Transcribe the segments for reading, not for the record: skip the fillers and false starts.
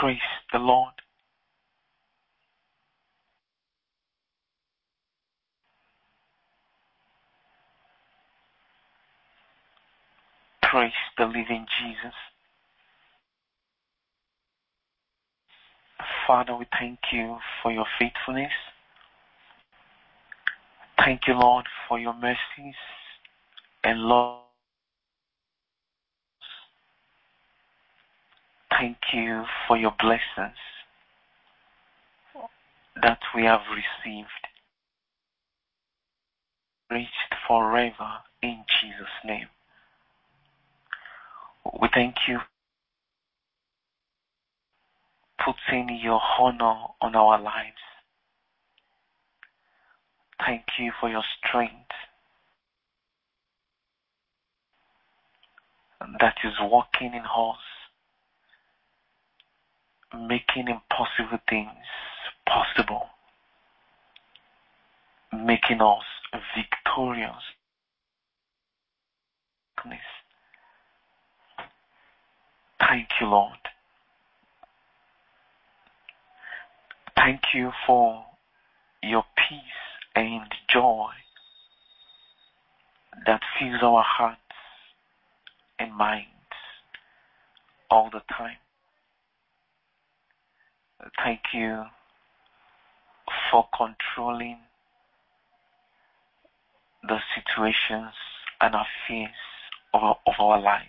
Praise the Lord. Praise the living Jesus. Father, we thank you for your faithfulness. Thank you, Lord, for your mercies and love. Thank you for your blessings that we have received. Reached forever in Jesus' name. We thank you for putting your honor on our lives. Thank you for your strength that is working in us, making impossible things possible, making us victorious. Thank you, Lord. Thank you for your peace and joy that fills our hearts and minds all the time. Thank you for controlling the situations and affairs of our lives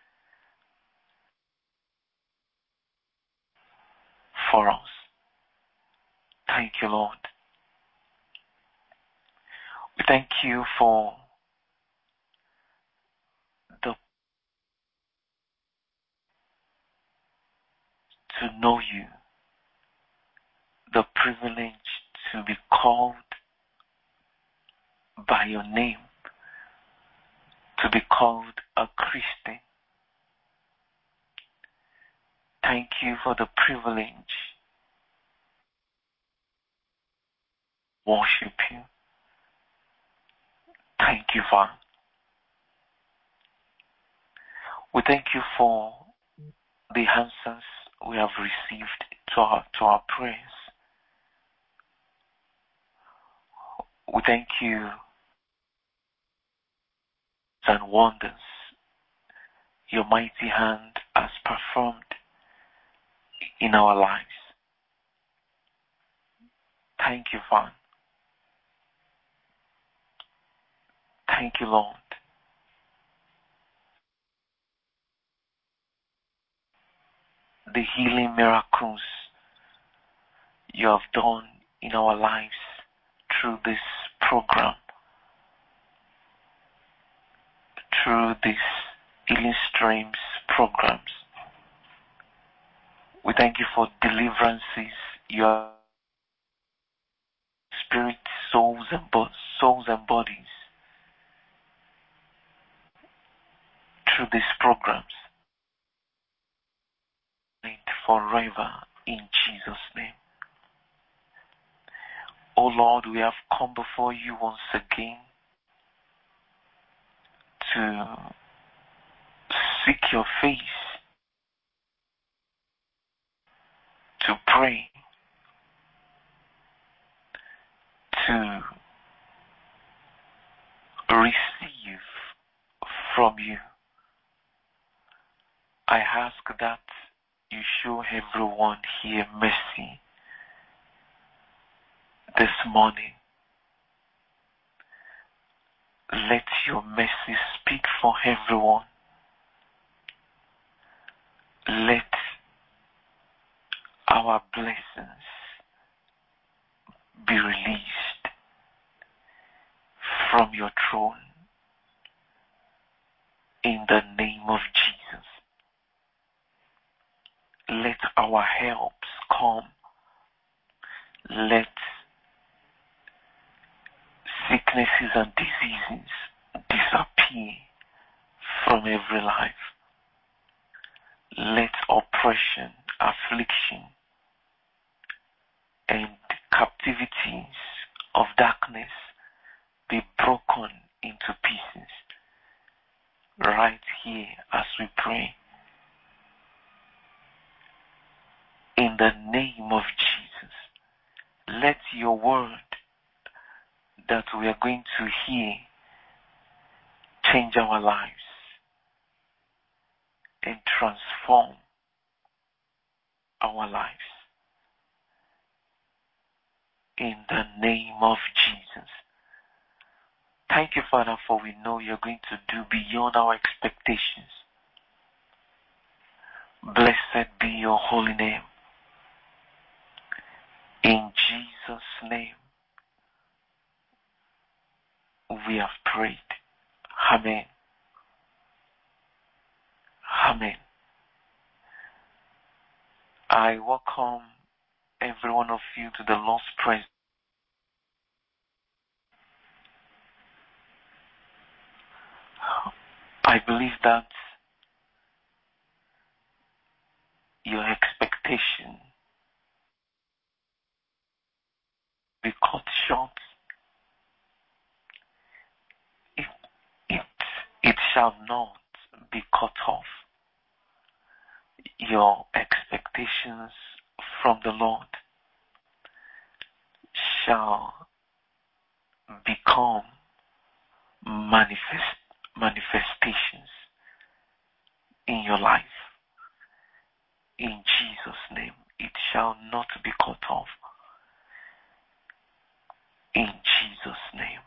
for us. Thank you, Lord. We thank you for to know you, the privilege to be called by your name, to be called a Christian. Thank you for the privilege to worship you. Thank you, Father. We thank you for the answers we have received to our prayers. We thank you and wonders your mighty hand has performed in our lives. Thank you, Father. Thank you, Lord. The healing miracles you have done in our lives through this program, through these Healing Streams programs. We thank you for deliverances, your spirit, souls and bodies through these programs. Forever in Jesus' name. Oh Lord, we have come before you once again to seek your face, to pray, to receive from you. I ask that you show everyone here mercy this morning. Let your mercy speak for everyone. Let our blessings be released from your throne in the name of Jesus. Let our helps come. Let sicknesses and diseases disappear from every life. Let oppression, affliction, and captivities of darkness be broken into pieces right here as we pray. the name of Jesus. Let your word that we are going to hear change our lives and transform our lives. In the name of Jesus. Thank you, Father, for we know you're going to do beyond our expectations. Blessed be your holy name. In Jesus' name, we have prayed. Amen. Amen. I welcome every one of you to the Lord's Prayer. I believe that your expectation be cut short. It shall not be cut off. Your expectations from the Lord shall become manifestations in your life. In Jesus' name, it shall not be cut off. In Jesus' name.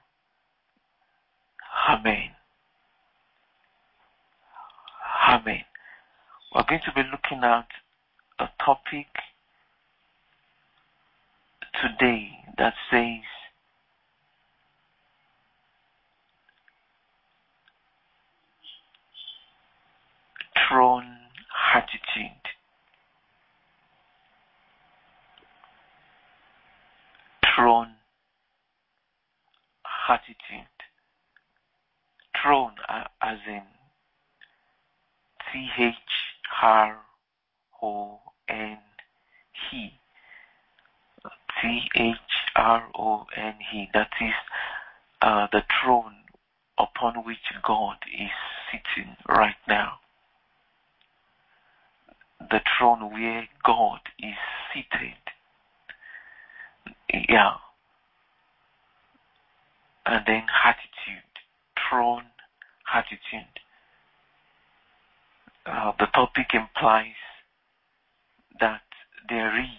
Amen. Amen. We're going to be looking at a topic today that says throne attitude. Throne attitude. Throne as in Throne. Throne. That is the throne upon which God is sitting right now. The throne where God is seated. Yeah. And then attitude. Throne attitude. The topic implies that there is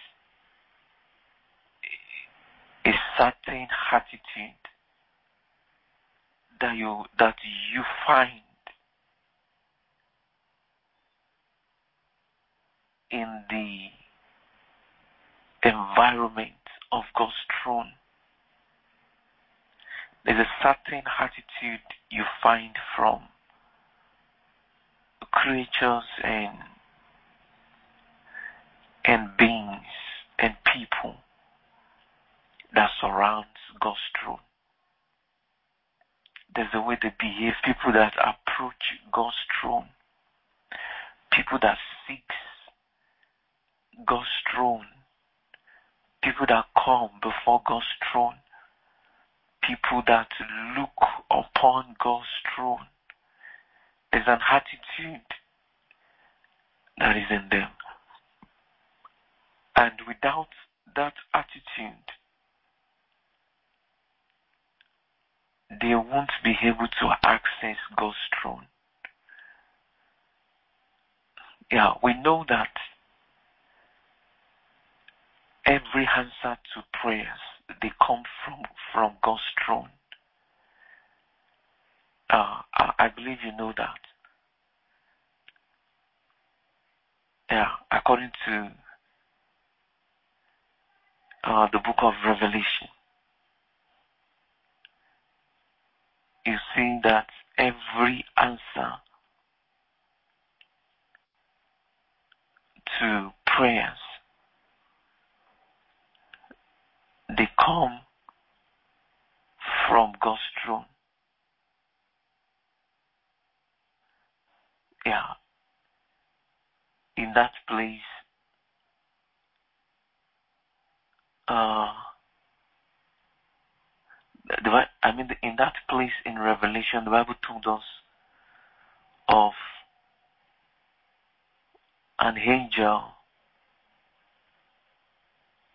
a certain attitude that you find in the environment of God's throne. There's a certain attitude you find from creatures and beings and people that surrounds God's throne. There's a way they behave, people that approach God's throne, people that seek God's throne, people that come before God's throne, people that look upon God's throne. There's an attitude that is in them. And without that attitude, they won't be able to access God's throne. Yeah, we know that every answer to prayers, they come from God's throne. I believe you know that. Yeah, according to the book of Revelation, you see that every answer to prayers, they come from God's throne. Yeah. In that place, in that place in Revelation, the Bible told us of an angel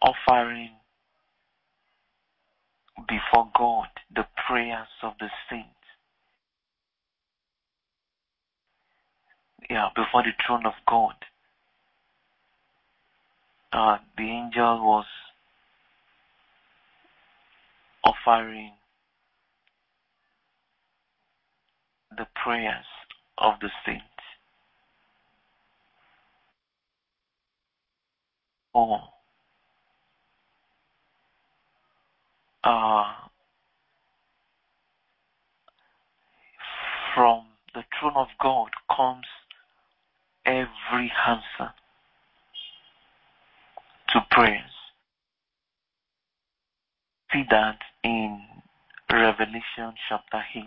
offering before God the prayers of the saints. Before the throne of God. The angel was offering the prayers of the saints. From the throne of God comes every answer to prayers. See that in Revelation chapter 8.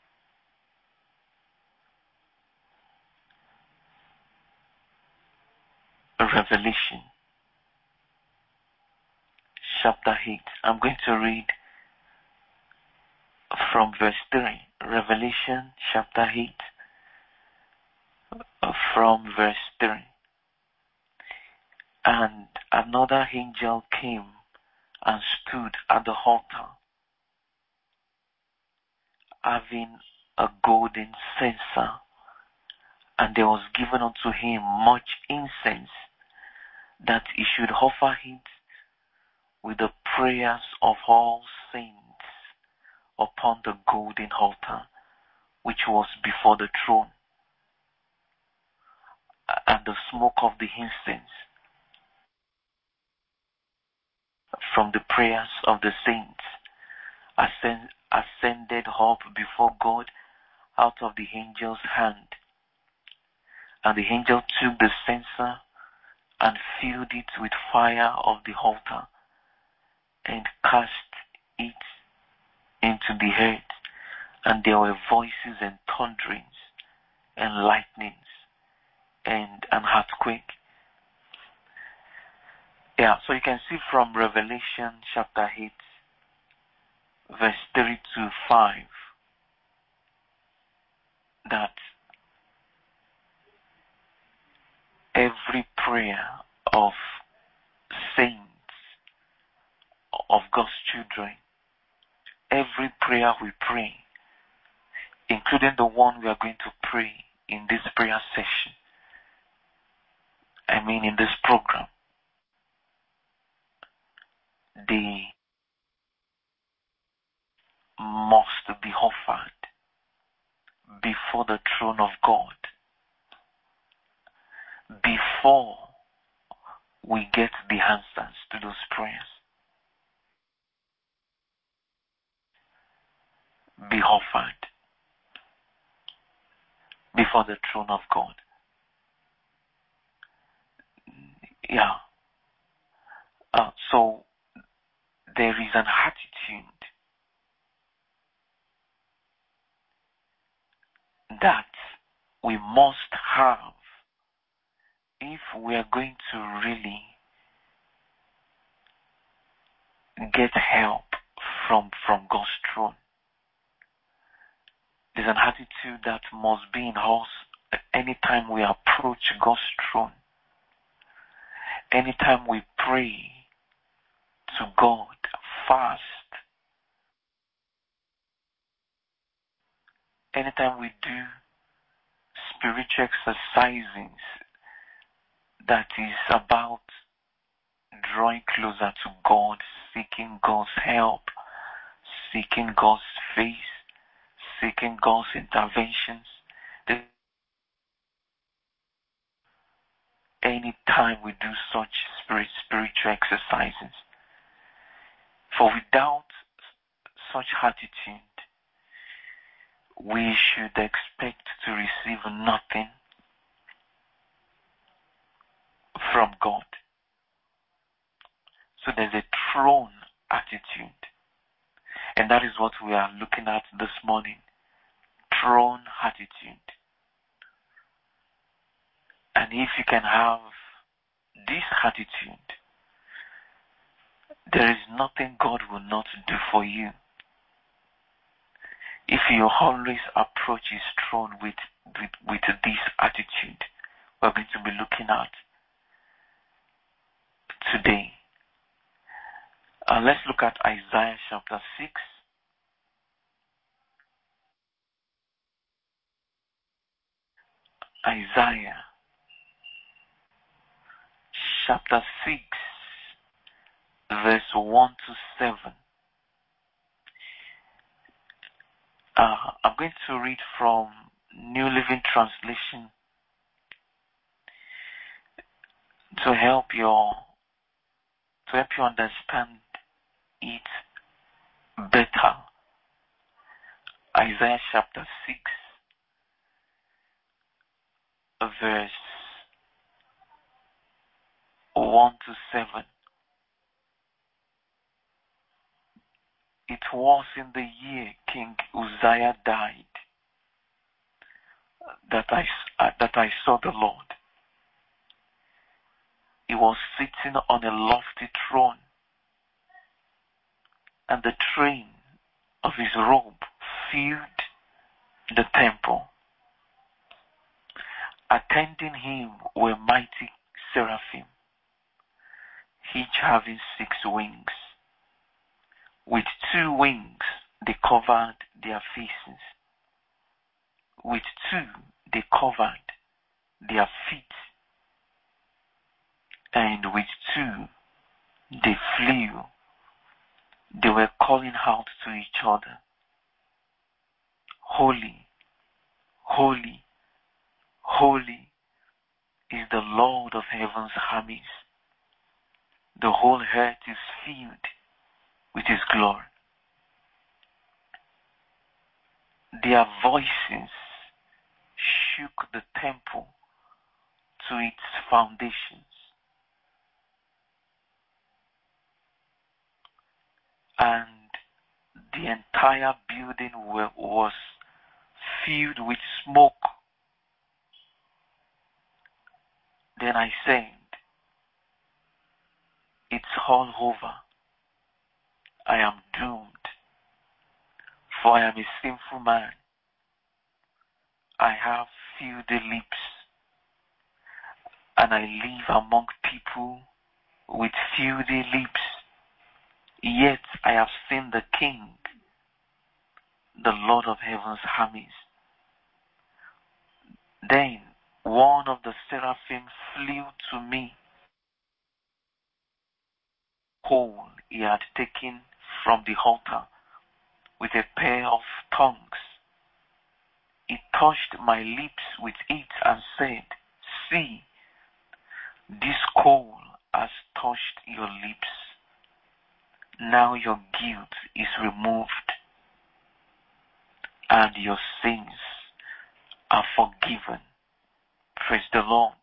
Revelation chapter 8. I'm going to read from verse 3. Revelation chapter 8 from verse 3. And another angel came and stood at the altar, having a golden censer, and there was given unto him much incense, that he should offer it with the prayers of all saints upon the golden altar, which was before the throne. And the smoke of the incense from the prayers of the saints ascended up before God out of the angel's hand. And the angel took the censer and filled it with fire of the altar, and cast it into the earth. And there were voices and thunderings and lightnings and an earthquake. So you can see from Revelation chapter 8, verse 3 to 5, that every prayer of saints, of God's children, every prayer we pray, including the one we are going to pray in this prayer session, in this program, they must be offered before the throne of God before we get the answers to those prayers. Be offered before the throne of God. So there is an attitude that we must have if we are going to really get help from God's throne. There's an attitude that must be in us anytime we approach God's throne, anytime we pray to God, fast, anytime we do spiritual exercises that is about drawing closer to God, seeking God's help, seeking God's face, seeking God's interventions. Anytime we do such spiritual exercises. For without such attitude, we should expect to receive nothing from God. So there's a throne attitude. And that is what we are looking at this morning. Throne attitude. And if you can have this attitude, there is nothing God will not do for you. If you always approach His throne with this attitude, we're going to be looking at today. Let's look at Isaiah chapter 6. Isaiah chapter 6, verse 1 to 7. I'm going to read from New Living Translation to help you understand it better. Isaiah chapter 6, verse 1 to 7. It was in the year King Uzziah died that I saw the Lord. He was sitting on a lofty throne, and the train of his robe filled the temple. Attending him were mighty seraphim, each having 6 wings. With 2 wings they covered their faces. With 2 they covered their feet. And with 2 they flew. They were calling out to each other, Holy, holy, holy is the Lord of heaven's armies. The whole earth is filled with his glory. Their voices shook the temple to its foundations. And the entire building was filled with smoke. Then I said, it's all over. I am doomed, for I am a sinful man. I have filthy lips, and I live among people with filthy lips. Yet I have seen the King, the Lord of heaven's armies. Then one of the seraphim flew to me, coal he had taken from the altar with a pair of tongues. He touched my lips with it and said, See, this coal has touched your lips. Now your guilt is removed and your sins are forgiven. Praise the Lord.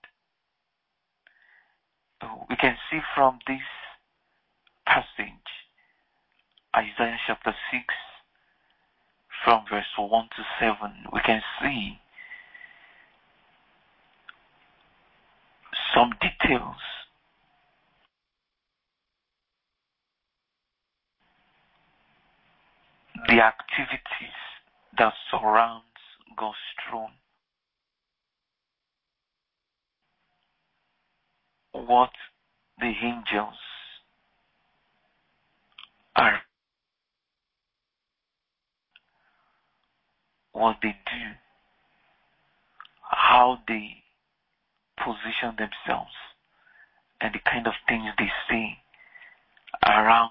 We can see from this passage, Isaiah chapter 6, from verse 1 to 7, we can see some details the activities that surrounds God's throne. What the angels are, what they do, how they position themselves, and the kind of things they say around.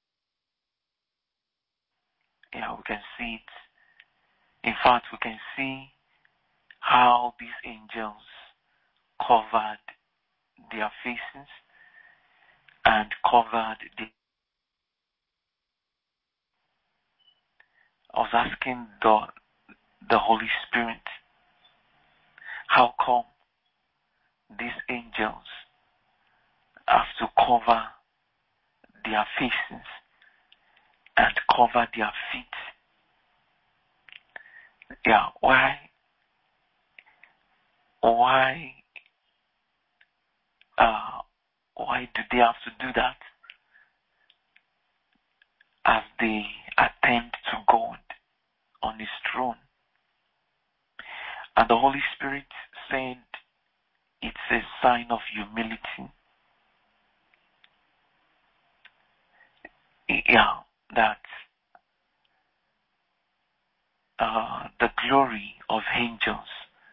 Yeah, we can see it. In fact, we can see how these angels covered their faces and covered the. I was asking the Holy Spirit, how come these angels have to cover their faces and cover their feet? Yeah, why do they have to do that as they attend to God on his throne? And the Holy Spirit said it's a sign of humility. yeah, that the glory of angels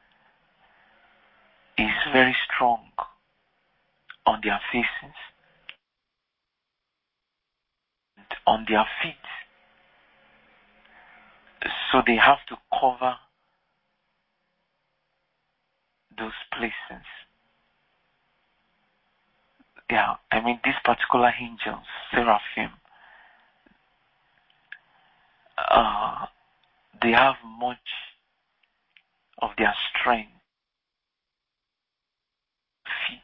is very strong on their faces, on their feet. So they have to cover those places. Yeah, I mean, these particular angels, seraphim, they have much of their strength, feet.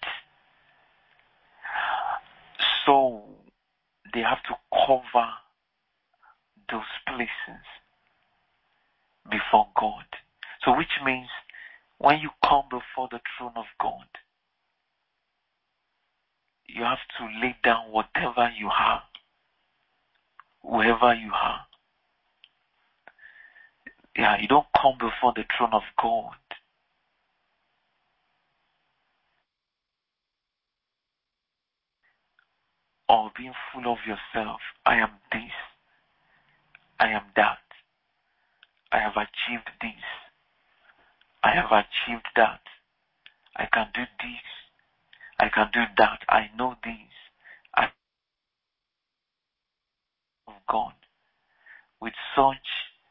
So they have to cover those places before God. So which means when you come before the throne of God, you have to lay down whatever you have, wherever you are. Yeah, you don't come before the throne of God or being full of yourself. I am this. I am that. I have achieved this. I have achieved that. I can do this. I can do that. I know this. I of God with such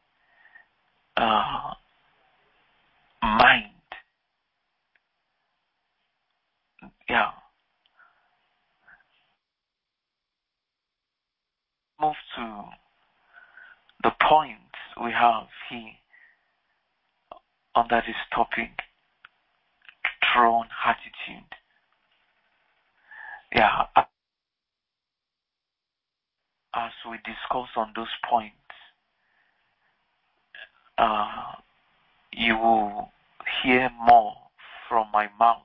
mind. Yeah. Move to the point we have here under this topic, throne attitude. Yeah. As we discuss on those points, you will hear more from my mouth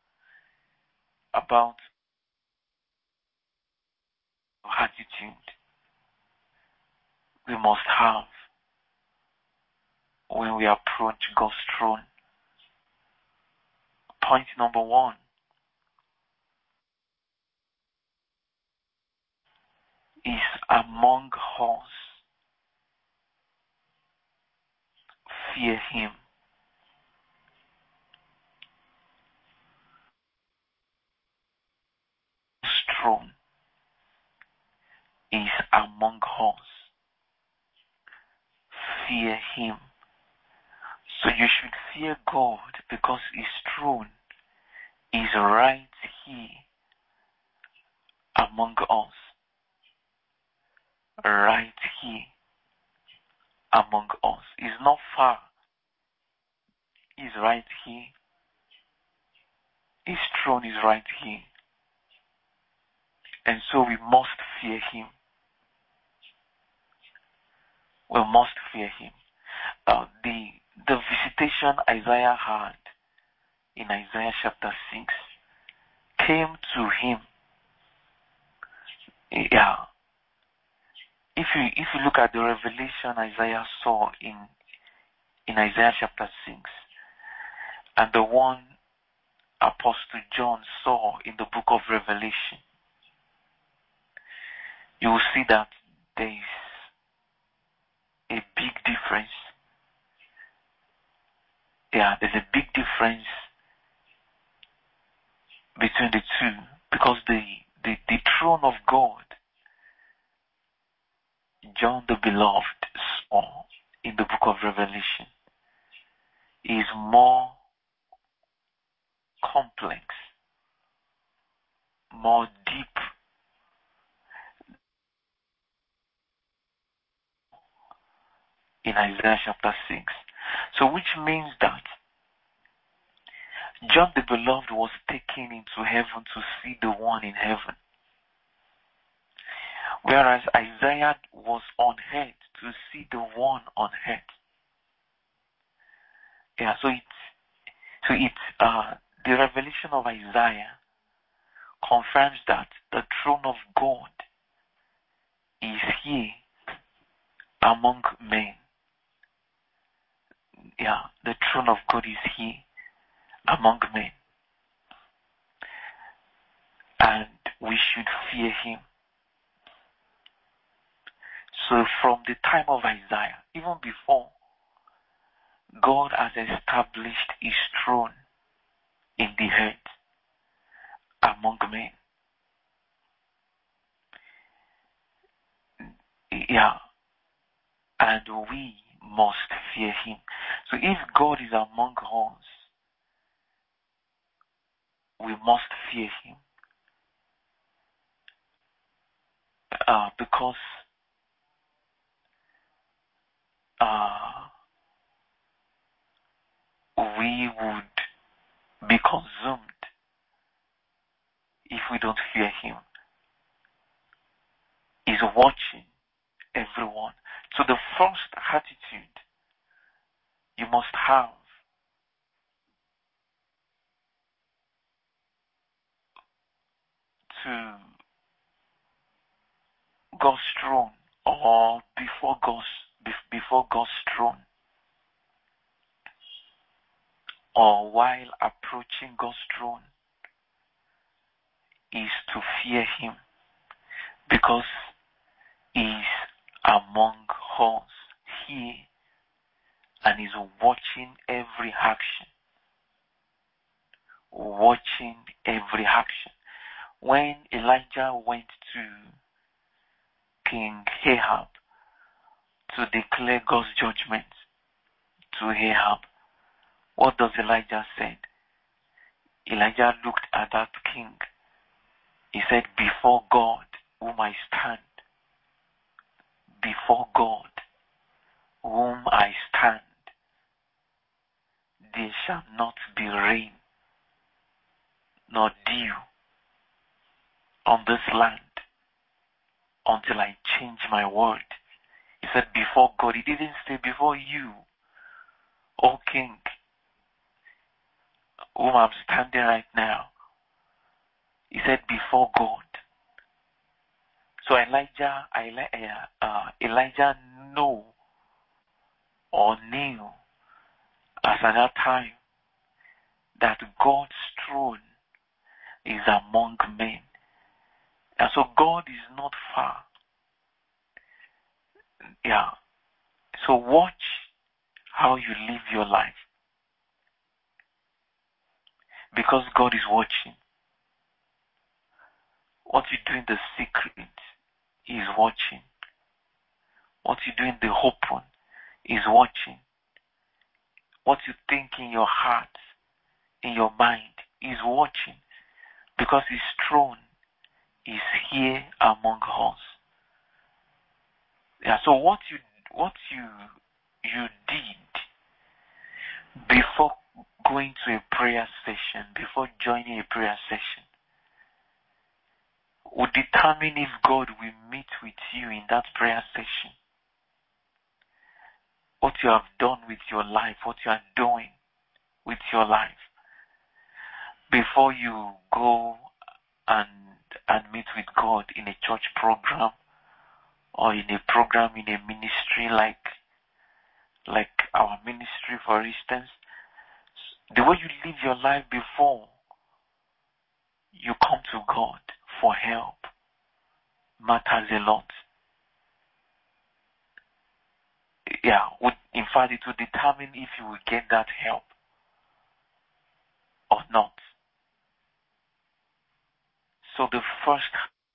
about attitude we must have when we approach God's throne. Point number one is among us, fear Him. God's throne is among us, fear Him. So you should fear God because His throne is right here among us. Right here among us. He's not far. He's right here. His throne is right here. And so we must fear Him. We must fear Him. The visitation Isaiah had in Isaiah chapter 6 came to him. Yeah. If you look at the revelation Isaiah saw in Isaiah chapter 6 and the one Apostle John saw in the book of Revelation, you will see that there is a big difference. Yeah, there's a big difference between the two because the throne of God, John the Beloved saw in the book of Revelation, is more complex, more deep in Isaiah chapter 6. So which means that John the Beloved was taken into heaven to see the one in heaven, whereas Isaiah was on earth to see the one on earth. Yeah, so it's the revelation of Isaiah confirms that the throne of God is here among men. Yeah, the throne of God is here among men. And we should fear Him. So from the time of Isaiah, even before, God has established his throne in the earth among men. Yeah. And we must fear him. So if God is among us, we must fear him. Because we would be consumed if we don't fear him. He's watching everyone. So the first attitude you must have to God's throne, or before God's throne, or while approaching God's throne, is to fear him, because he's among us here and is watching every action. Watching every action. When Elijah went to King Ahab to declare God's judgment to Ahab, what does Elijah say? Elijah looked at that king. He said, before God, whom I stand, before God, whom I stand, there shall not be rain nor dew on this land until I change my word. He said before God. He didn't say before you, O king, whom I'm standing right now. He said before God. So Elijah knew as at that time that God's throne is among men. And so God is not far. Yeah. So watch how you live your life. Because God is watching. What you do in the secret, He is watching. What you do in the open, He is watching. What you think in your heart, in your mind, He is watching. Because His throne is here among us. Yeah, so what you did before going to a prayer session, before joining a prayer session, will determine if God will meet with you in that prayer session. What you have done with your life, what you are doing with your life, before you go and meet with God in a church program, or in a program in a ministry like our ministry, for instance. The way you live your life before you come to God for help matters a lot. Yeah, in fact, it will determine if you will get that help or not. So the first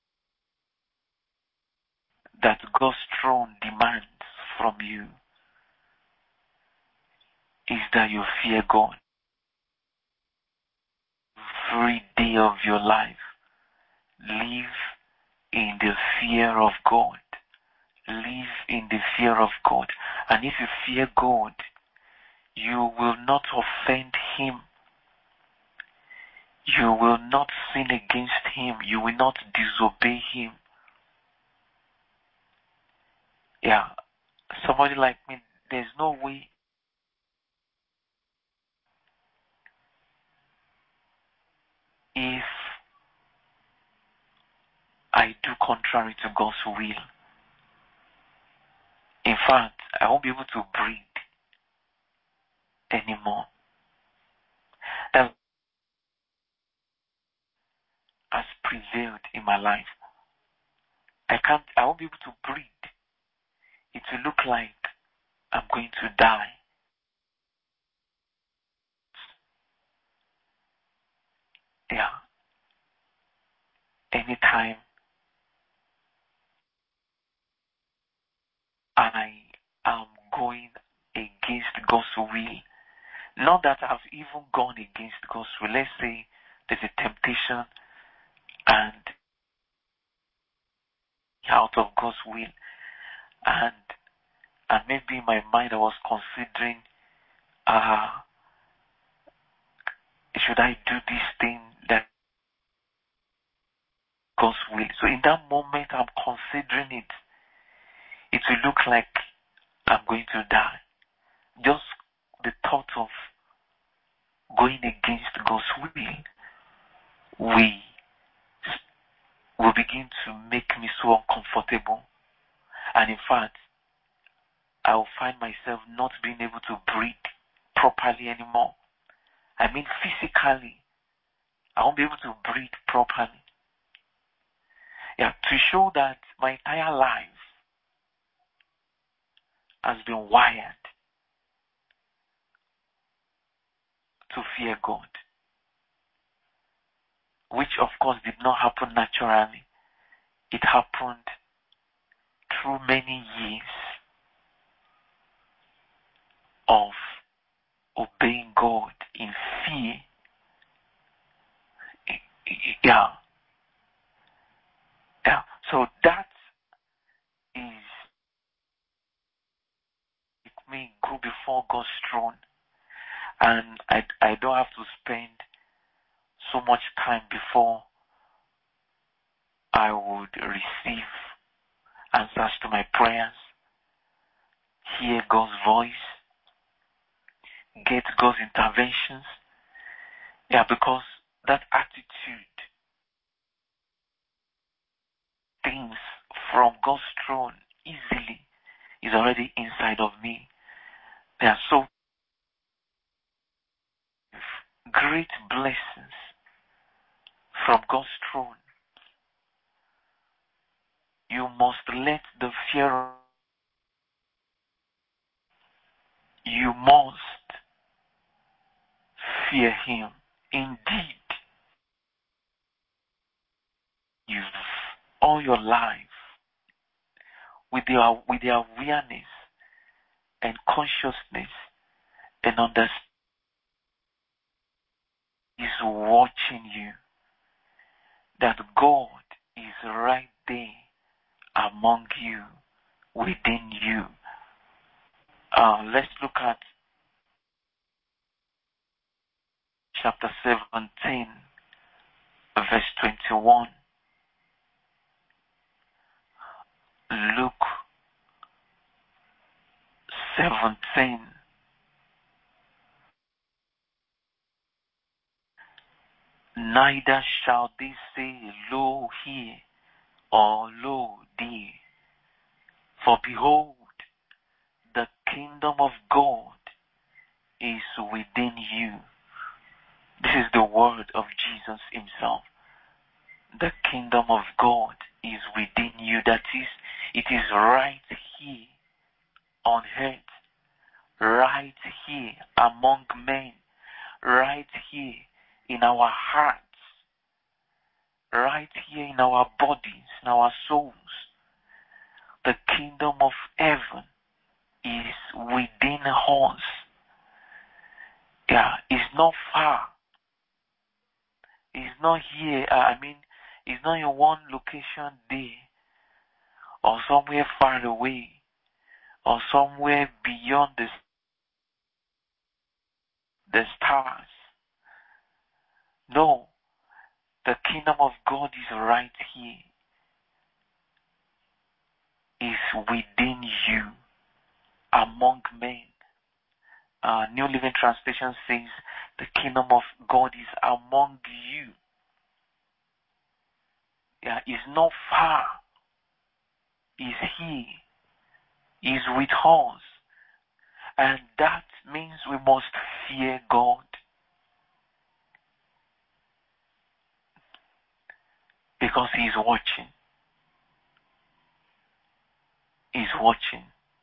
that God's throne demands from you is that you fear God. Every day of your life, live in the fear of God. Live in the fear of God. And if you fear God, you will not offend Him. You will not sin against Him. You will not disobey Him. Yeah. Somebody like me, there's no way if I do contrary to God's will. In fact, I won't be able to breathe anymore. That has prevailed in my life. I won't be able to breathe. it will look like I'm going to die. Yeah. Anytime I am going against God's will, not that I've even gone against God's will. Let's say there's a temptation and out of God's will, and maybe in my mind I was considering, should I do this thing that God's will? So in that moment I'm considering it. It will look like I'm going to die. Just the thought of going against God's will will begin to make me so uncomfortable. And in fact, I will find myself not being able to breathe properly anymore. I mean, physically, I won't be able to breathe properly. Yeah, to show that my entire life has been wired to fear God, which of course did not happen naturally. It happened through many years of obeying God in fear. Yeah. Yeah. So that is me go before God's throne, and I don't have to spend so much time before I would receive answers to my prayers, hear God's voice, get God's interventions. Yeah, because that attitude, things from God's throne easily, is already inside of me. There are so great blessings from God's throne. You must let the fear, you must fear Him. Indeed, you've all your life with the awareness and consciousness and understanding is watching you, that God is right there among you, within you. Let's look at chapter 17, verse 21. Luke 17. Neither shall they say, Lo here, or Lo there. For behold, the kingdom of God is within you. This is the word of Jesus Himself. The kingdom of God is within you. That is, it is right here on earth, right here among men, right here in our hearts, right here in our bodies, in our souls. The kingdom of heaven is within us. Yeah, it's not far. It's not here. It's not in one location there, or somewhere far away, or somewhere beyond the stars. No, the kingdom of God is right here. Is within you, among men. New Living Translation says, the kingdom of God is among you. Yeah, it's not far. It's here. It's with us. And that means we must fear God. Because He is watching. He's watching.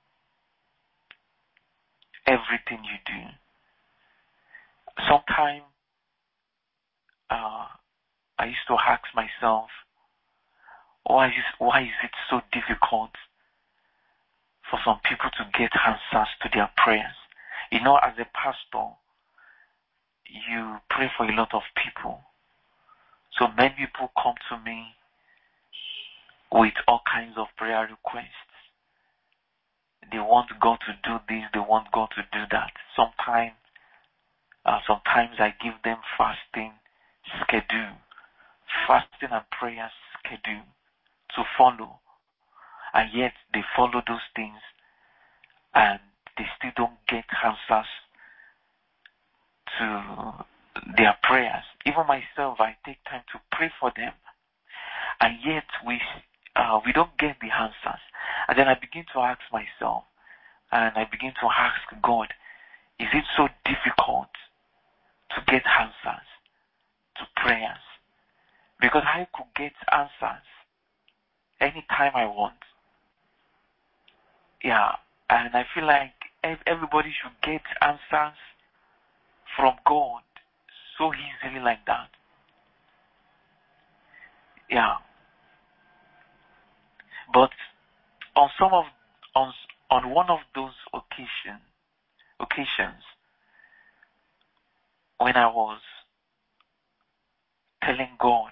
used to ask myself, why is it so difficult for some people to get answers to their prayers? You know, as a pastor, you pray for a lot of people. So many people come to me with all kinds of prayer requests. They want God to do this, they want God to do that. Sometimes I give them fasting schedule, fasting and prayer schedule to follow. And yet they follow those things and they still don't get answers to their prayers. Even myself, I take time to pray for them, and yet we don't get the answers. And then I begin to ask myself, and I begin to ask God, is it so difficult to get answers to prayers? Because I could get answers anytime I want. Yeah, and I feel like everybody should get answers from God so easily like that. Yeah. But on one of those occasions when I was telling God,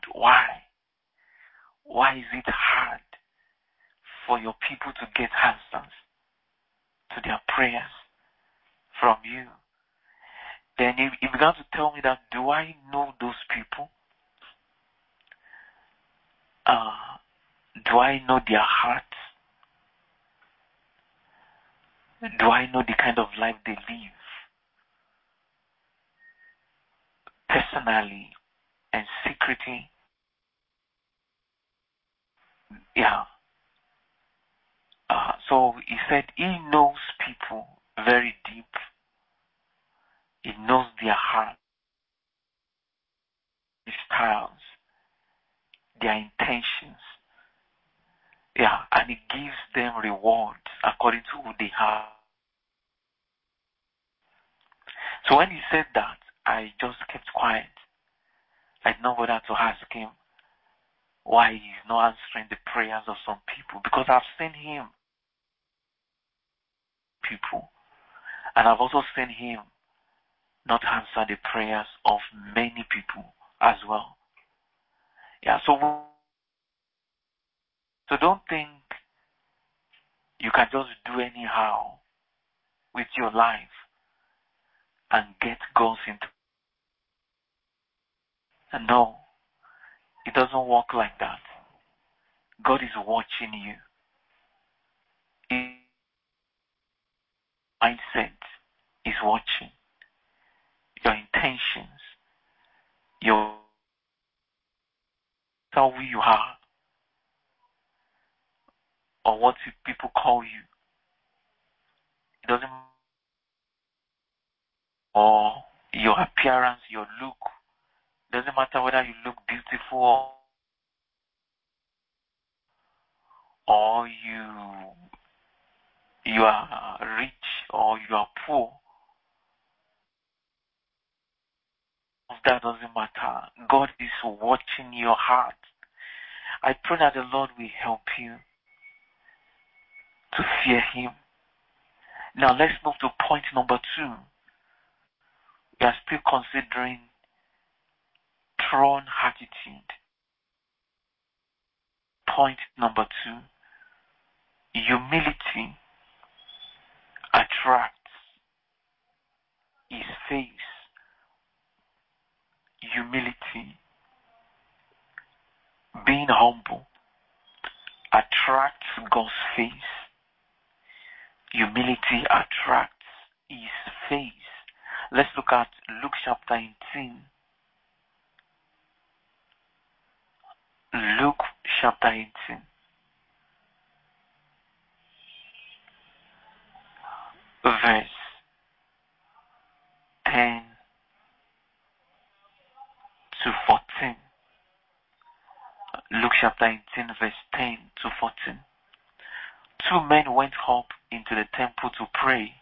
why is it hard for your people to get answers to their prayers from you? Then he began to tell me that, do I know those people? Do I know their hearts? Do I know the kind of life they live? Personally and secretly? Yeah. So he said he knows people very deep. He knows their heart, their styles, their intentions. Yeah, and he gives them rewards according to who they are. So when he said that, I just kept quiet. I did not bother to ask him why he's not answering the prayers of some people, because I've seen him, people, and I've also seen him not answer the prayers of many people as well. Yeah, so don't think you can just do anyhow with your life and get God's into. And no, it doesn't work like that. God is watching you. His mindset is watching your intentions, your who you are, or what people call you. It doesn't matter. Or your appearance, your look. It doesn't matter whether you look beautiful or you are rich or you are poor. That doesn't matter. God is watching your heart. I pray that the Lord will help you to fear Him. Now let's move to point number 2. We are still considering throne attitude. Point number 2. Humility attracts His face. Humility, being humble, attracts God's face. Humility attracts His face. Let's look at Luke chapter 18. Luke chapter 18. Verse 10 to 14. Luke chapter 18 verse 10 to 14. 2 men went up into the temple to pray.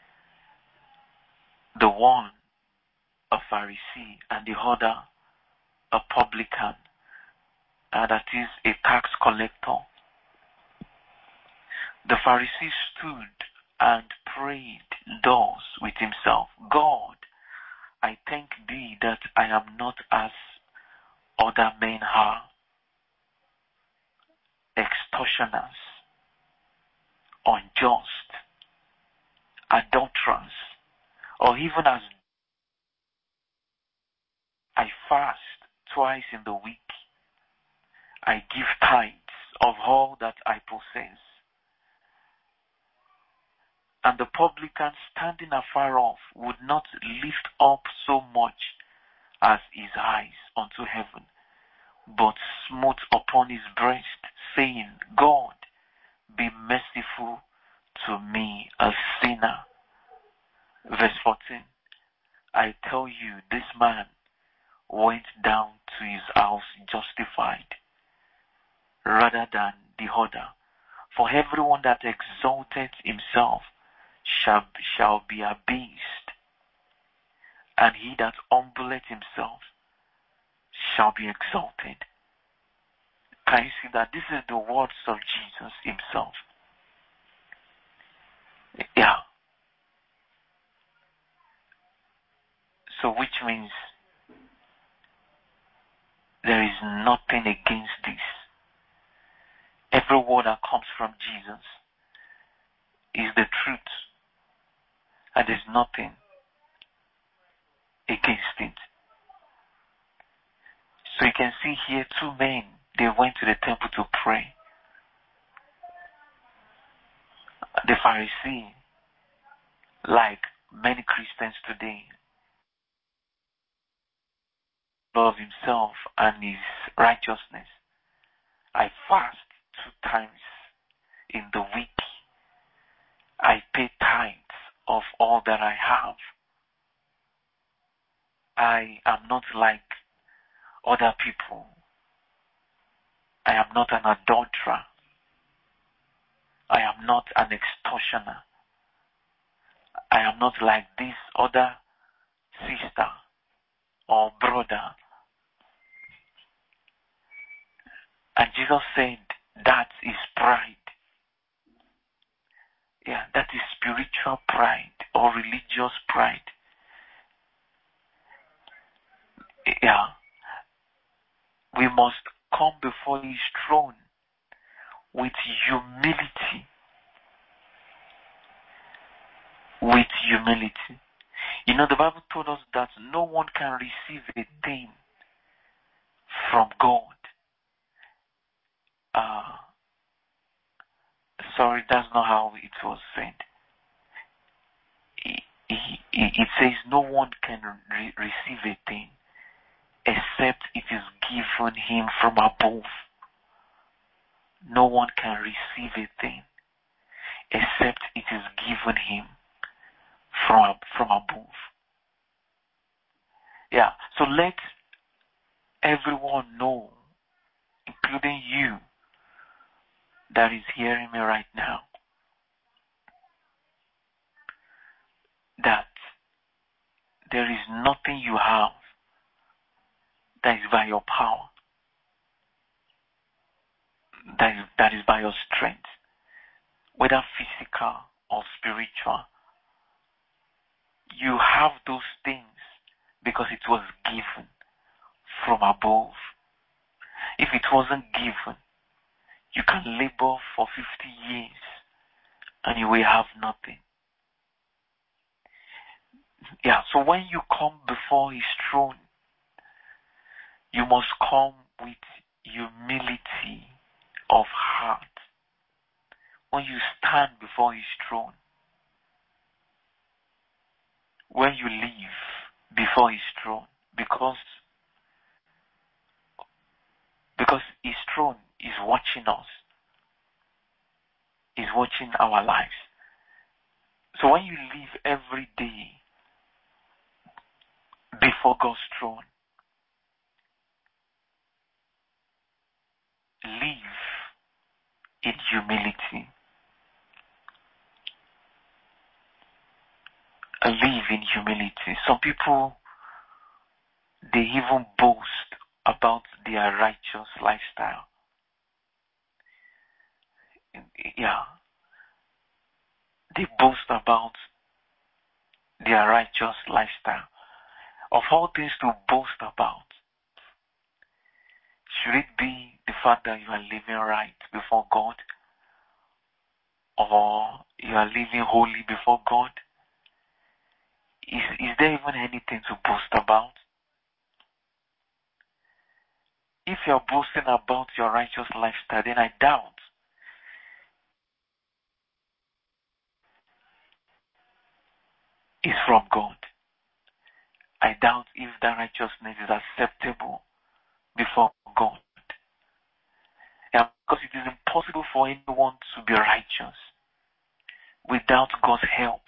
The one a Pharisee and the other a publican. that is a tax collector. The Pharisee stood and prayed thus with himself, God, I thank thee that I am not as other men are, extortioners, unjust, adulterers, or even as I fast twice in the week. I give tithes of all that I possess. And the publican standing afar off would not lift up so much as his eyes unto heaven, but smote upon his breast, saying, God, be merciful to me, a sinner. Verse 14, I tell you, this man went down to his house justified rather than the other. For everyone that exalteth himself shall be abased, and he that humbleth himself shall be exalted. Can you see that? This is the words of Jesus himself. Yeah. So which means there is nothing against this. Every word that comes from Jesus is the truth, and there's nothing against it. So you can see here two men, they went to the temple to pray. The Pharisee, like many Christians today, love himself and his righteousness. I fast 2 times in the week. I pay tithes of all that I have. I am not like other people. I am not an adulterer. I am not an extortioner. I am not like this other sister or brother. And Jesus said, that is pride. Yeah, that is spiritual pride or religious pride. Yeah. We must come before his throne with humility. With humility. You know, the Bible told us that no one can receive a thing from God. Sorry, that's not how it was said. It says no one can receive a thing except it is given him from above. No one can receive a thing except it is given him from above. Yeah, so let everyone know, including you that is hearing me right now, that there is nothing you have that is by your power, that is by your strength, whether physical or spiritual. You have those things because it was given from above. If it wasn't given, you can labor for 50 years and you will have nothing. Yeah, so when you come before his throne, you must come with humility of heart. When you stand before his throne, when you live before his throne, because his throne is watching us, is watching our lives. So when you live every day before God's throne, live in humility. Live in humility. Some people, they even boast about their righteous lifestyle. Yeah. They boast about their righteous lifestyle. Of all things to boast about, should it be the fact that you are living right before God? Or you are living holy before God? Is there even anything to boast about? If you're boasting about your righteous lifestyle, then I doubt it's from God. I doubt if that righteousness is acceptable before God. Yeah, because it is impossible for anyone to be righteous without God's help.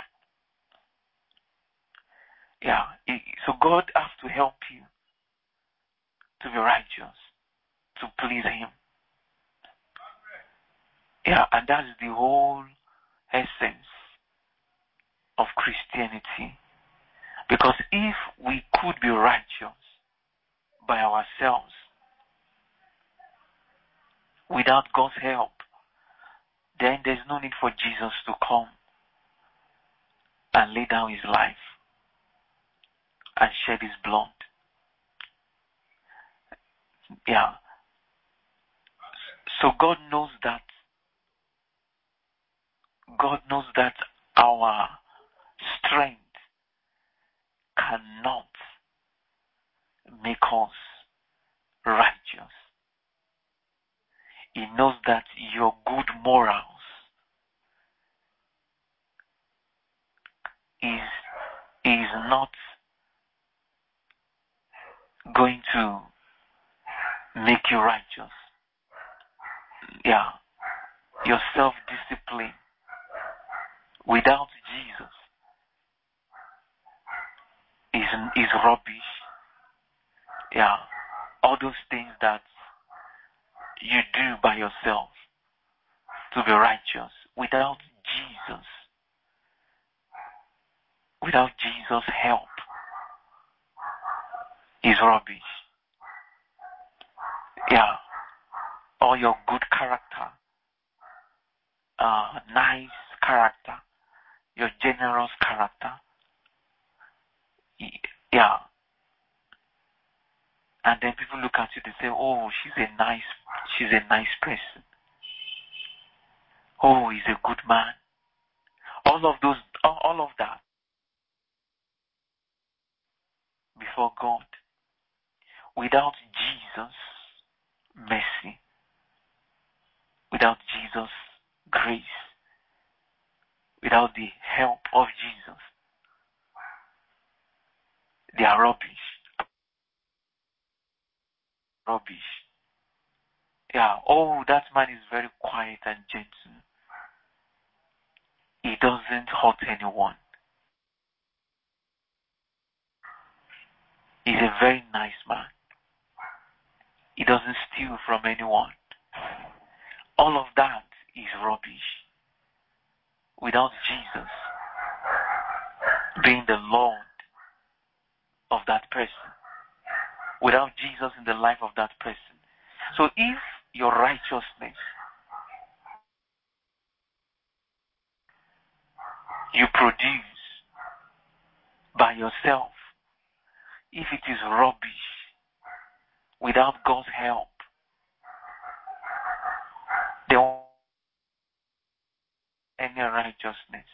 Yeah, so God has to help you to be righteous, to please Him. Yeah, and that's the whole essence of Christianity. Because if we could be righteous by ourselves without God's help, then there's no need for Jesus to come and lay down His life and shed His blood. Yeah. So God knows that our strength cannot make us righteous. He knows that your good morals is not going to make you righteous. Yeah. Your self-discipline without Jesus is rubbish. Yeah. All those things that you do by yourself to be righteous without Jesus' help is rubbish. Yeah. All your good character, nice character, your generous character. Yeah. And then people look at you, they say, oh, she's a nice person. Oh, he's a good man. All of that before God. Without Jesus' mercy, without Jesus' grace, without the help of Jesus, they are rubbish. Rubbish. Yeah, oh, that man is very quiet and gentle. He doesn't hurt anyone. He's a very nice man. He doesn't steal from anyone. All of that is rubbish. Without Jesus being the Lord of that person, without Jesus in the life of that person. So if your righteousness you produce by yourself, if it is rubbish without God's help, there won't be any righteousness.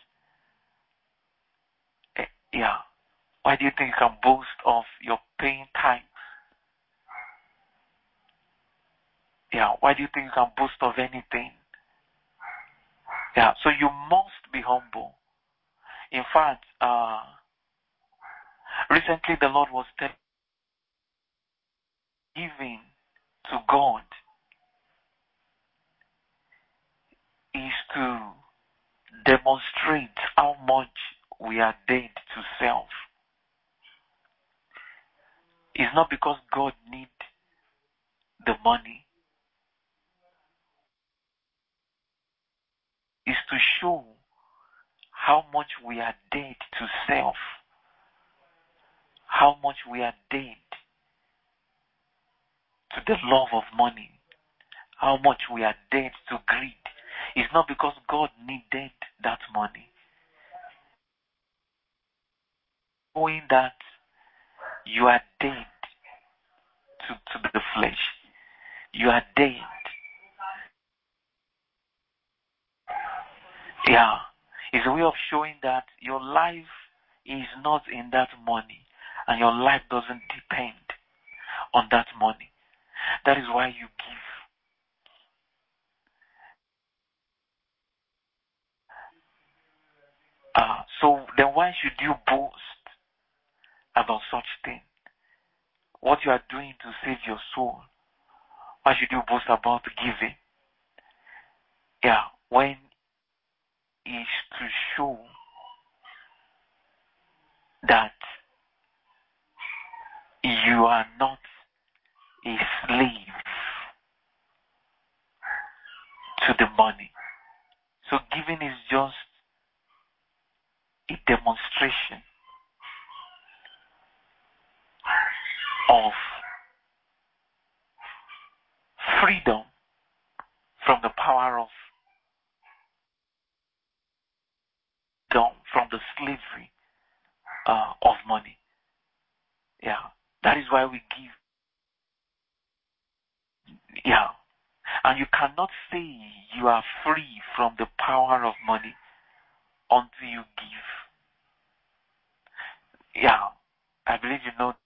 Yeah. Why do you think you can boast of your paying tithes? Yeah. Why do you think you can boast of anything? Yeah. So you must be humble. In fact, recently the Lord was telling giving to God is to demonstrate how much we are dead to self. It's not because God needs the money. It's to show how much we are dead to self. How much we are dead to the love of money, how much we are dead to greed. It's not because God needed that money. Knowing that you are dead to the flesh. You are dead. Yeah. It's a way of showing that your life is not in that money and your life doesn't depend on that money. That is why you give. So then why should you boast about such thing? What you are doing to save your soul. Why should you boast about giving? Yeah, when is to show that you are not a slave to the money. So giving is just a demonstration of freedom from the power of from the slavery of money. Yeah, that is why we give. Yeah, and you cannot say you are free from the power of money until you give. Yeah, I believe you know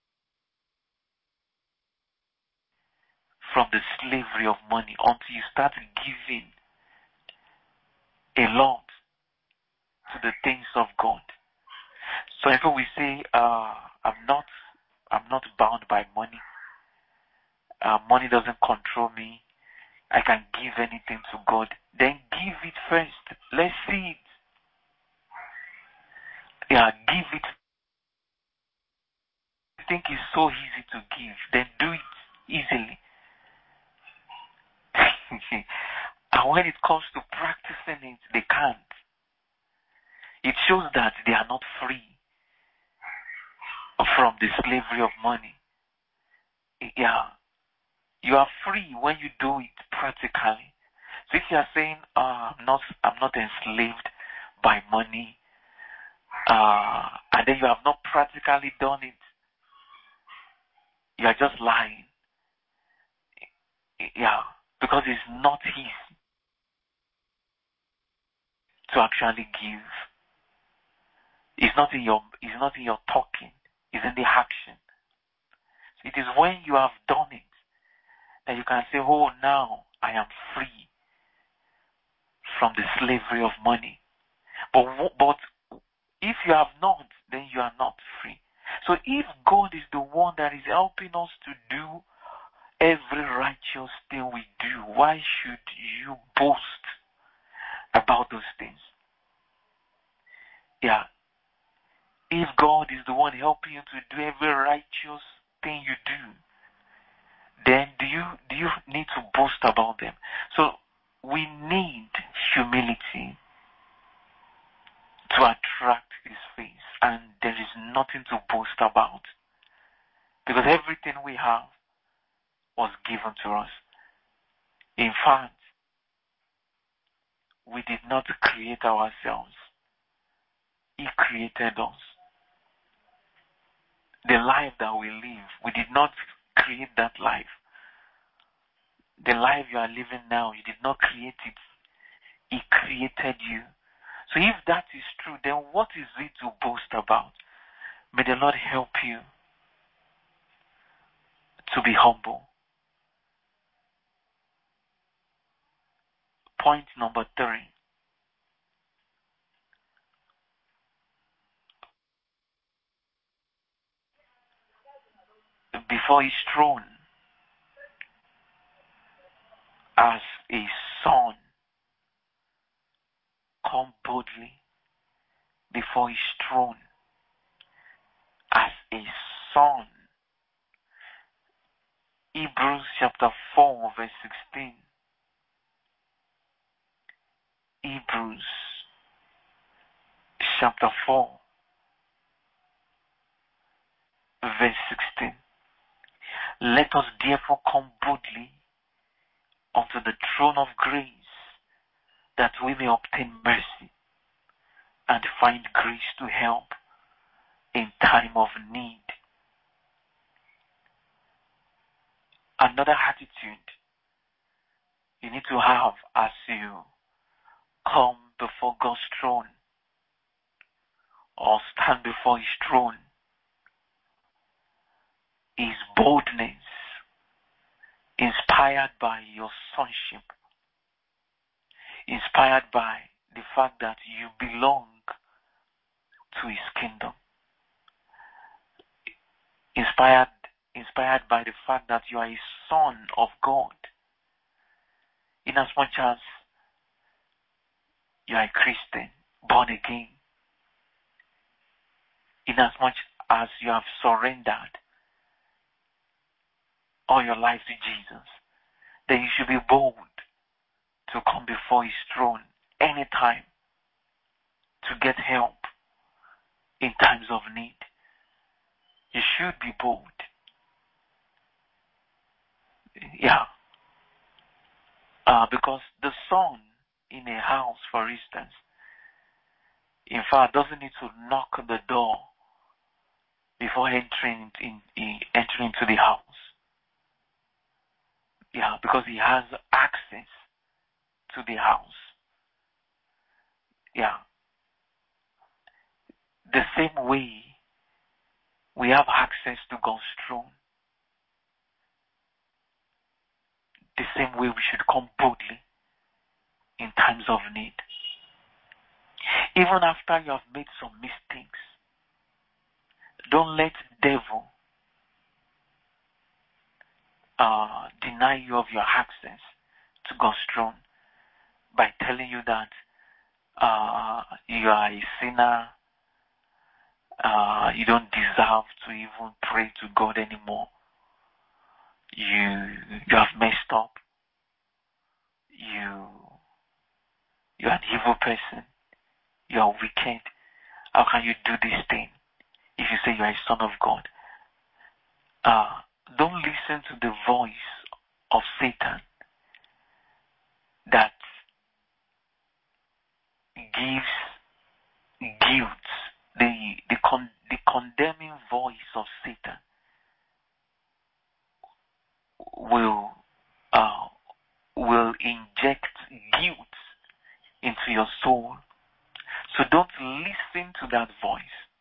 from the slavery of money until you start giving a lot to the things of God. So if we say, I'm not bound by money. Money doesn't control me. I can give anything to God. Then give it first. Let's see it. Yeah, give it. I think it's so easy to give. Then do it easily. And when it comes to practicing it, they can't. It shows that they are not free from the slavery of money. Yeah. You are free when you do it practically. So if you are saying, I'm not enslaved by money, and then you have not practically done it, you are just lying. Yeah, because it's not easy to actually give. It's not in your talking. It's in the action. It is when you have done it that you can say, oh, now I am free from the slavery of money. But if you have not, then you are not free. So if God is the one that is helping us to do every righteous thing we do, why should you boast about those things? Yeah. If God is the one helping you to do every righteous thing you do, then do you need to boast about them? So we need humility to attract His face, and there is nothing to boast about because everything we have was given to us. In fact, we did not create ourselves. He created us. The life that we live, we did not create that life. The life you are living now, you did not create it. He created you. So if that is true, then what is it to boast about? May the Lord help you to be humble. Point number 3. Before His throne, as a son, come boldly before His throne as a son. Hebrews chapter 4 verse 16. Hebrews chapter 4 verse 16. Let us therefore come boldly unto the throne of grace, that we may obtain mercy and find grace to help in time of need. Another attitude you need to have as you come before God's throne or stand before His throne is boldness, inspired by your sonship, inspired by the fact that you belong to His kingdom, inspired by the fact that you are a son of God, inasmuch as you are a Christian, born again, inasmuch as you have surrendered all your life to Jesus, then you should be bold to come before His throne anytime to get help in times of need. You should be bold. Because the son in a house, for instance, in fact, doesn't need to knock the door before entering into the house. Because he has access to the house. The same way we have access to God's throne, the same way we should come boldly in times of need. Even after you have made some mistakes, don't let the devil deny you of your access to God's throne by telling you that you are a sinner, you don't deserve to even pray to God anymore. You have messed up. You're an evil person. You are wicked. How can you do this thing if you say you are a son of God? Don't listen to the voice of Satan that gives guilt, the condemning voice of Satan will inject guilt into your soul. So don't listen to that voice.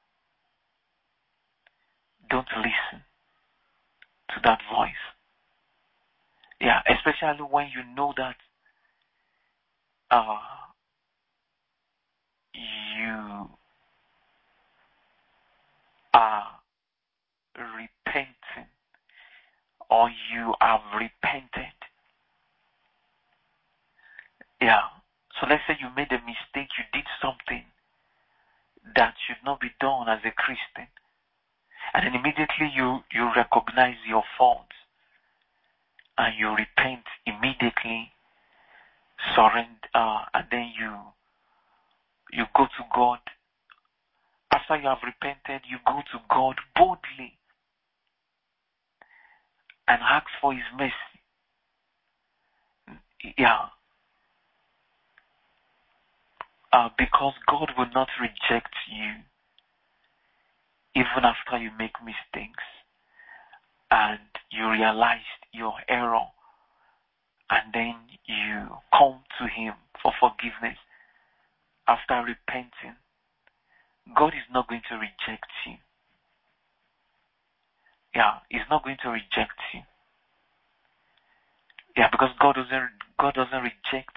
Don't listen to that voice. Especially when you know that you are repenting or you have repented. So let's say you made a mistake, you did something that should not be done as a Christian, and then immediately you recognize your faults and you repent immediately, surrender, and then you go to God. After you have repented, you go to God boldly and ask for His mercy. Because God will not reject you even after you make mistakes and you realize your error and then you come to Him for forgiveness after repenting. God is not going to reject you. He's not going to reject you. Because God doesn't reject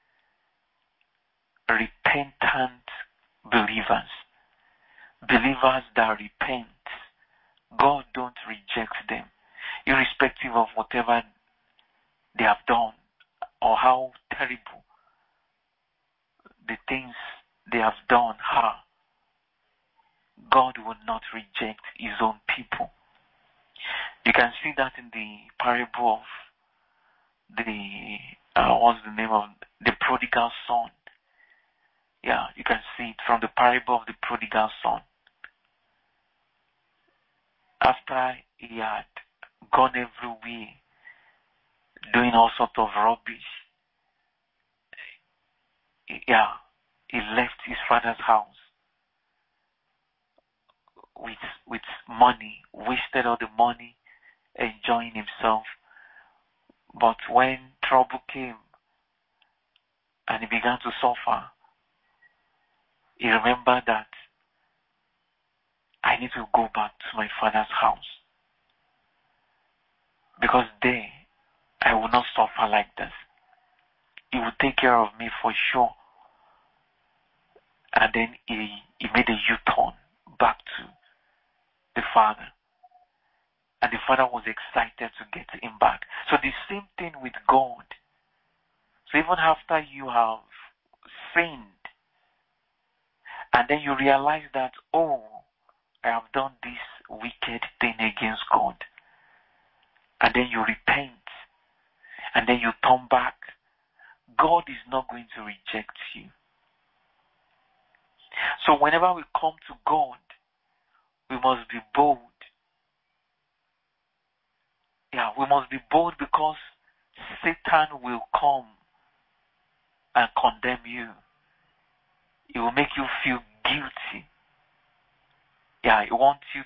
repentant believers. Believers that repent, God don't reject them, irrespective of whatever they have done or how terrible the things they have done are. God will not reject His own people. You can see that in the parable of what's the name of the prodigal son. You can see it from the parable of the prodigal son. After he had gone everywhere, doing all sorts of rubbish. Yeah, he left his father's house with money, wasted all the money, enjoying himself. But when trouble came and he began to suffer, he remembered that I need to go back to my father's house, because there I will not suffer like this. He will take care of me for sure. And then he made a U-turn back to the father. And the father was excited to get him back. So the same thing with God. So even after you have sinned, and then you realize that, oh, I have done this wicked thing against God, and then you repent, and then you turn back, God is not going to reject you. So whenever we come to God, we must be bold. Yeah, we must be bold, because Satan will come and condemn you. He will make you feel guilty. Yeah, he wants you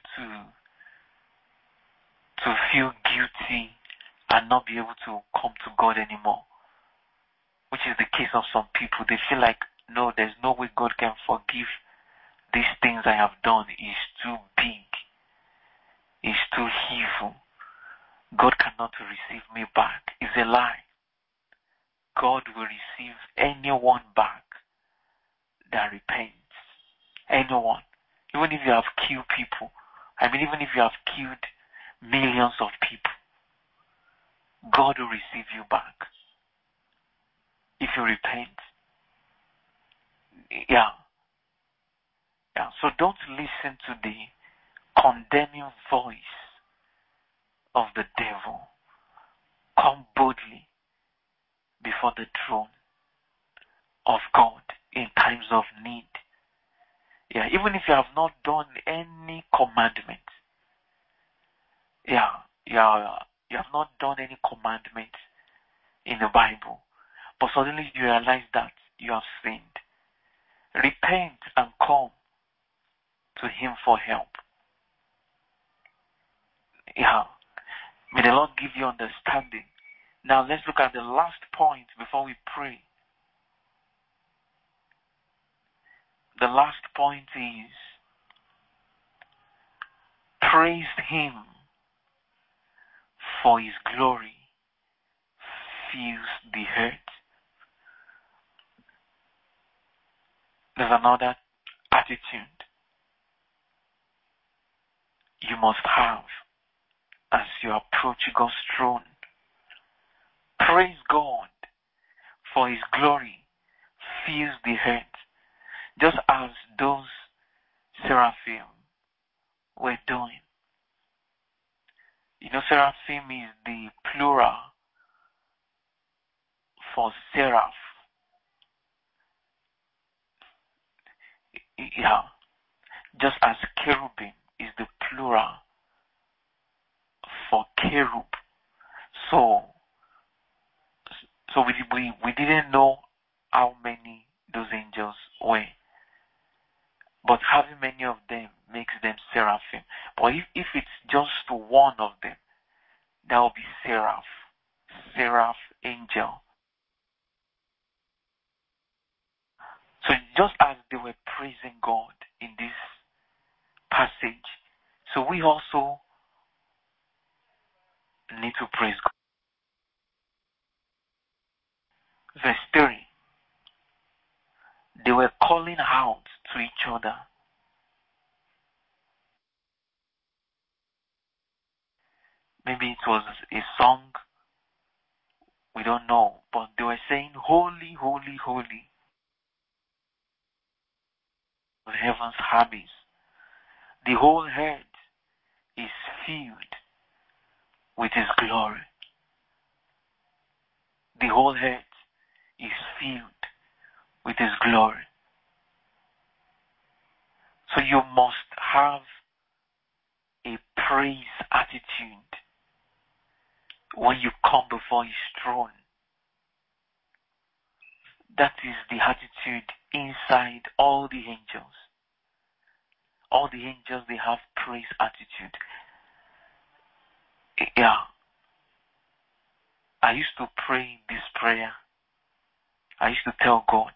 to feel guilty and not be able to come to God anymore. Which is the case of some people. They feel like, no, there's no way God can forgive these things I have done. It's too big. It's too evil. God cannot receive me back. It's a lie. God will receive anyone back that repents. Anyone. Even if you have killed people. Even if you have killed millions of people, God will receive you back if you repent. Yeah. So don't listen to the condemning voice of the devil. Come boldly before the throne of God in times of need. Yeah, even if you have not done any commandment. You have not done any commandment in the Bible, but suddenly you realize that you have sinned. Repent and come to Him for help. Yeah. May the Lord give you understanding. Now let's look at the last point before we pray. The last point is, praise Him, for His glory fills the earth. There's another attitude you must have as you approach God's throne. Praise God, for His glory fills the earth. Just as those seraphim were doing. Seraphim is the plural for seraph. Yeah. Just as cherubim is the plural for cherub. So we didn't know how many those angels were. But having many of them makes them seraphim. But if it's just one of them, that will be seraph. Seraph angel. So just as they were praising God in this passage, so we also need to praise God. Verse 3. They were calling out to each other. Maybe it was a song, we don't know, but they were saying, holy, holy, holy, the heaven's armies. The whole earth is filled with His glory. The whole earth is filled with His glory. So you must have a praise attitude when you come before His throne. That is the attitude inside all the angels. All the angels, they have praise attitude. Yeah. I used to pray this prayer. I used to tell God.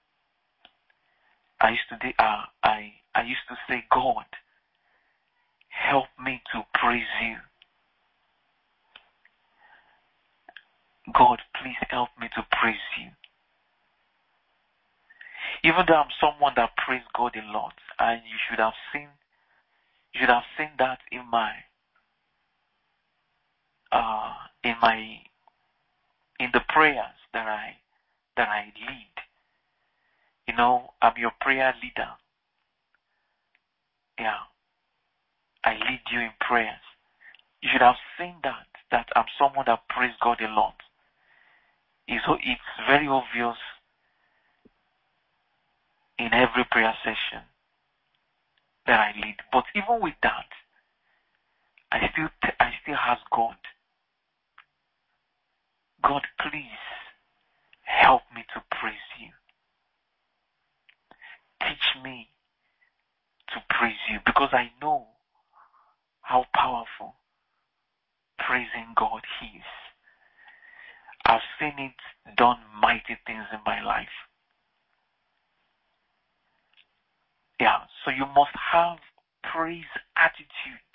I used to say, God, help me to praise you. God, please help me to praise you. Even though I'm someone that praise God a lot, and you should have seen that in the prayers that I lead. You know, I'm your prayer leader. Yeah. I lead you in prayers. You should have seen that I'm someone that praise God a lot. It's very obvious in every prayer session that I lead. But even with that, I still ask God, God, please help me to praise you. Teach me to praise you, because I know how powerful praising God is. I've seen it done mighty things in my life. Yeah, so you must have praise attitude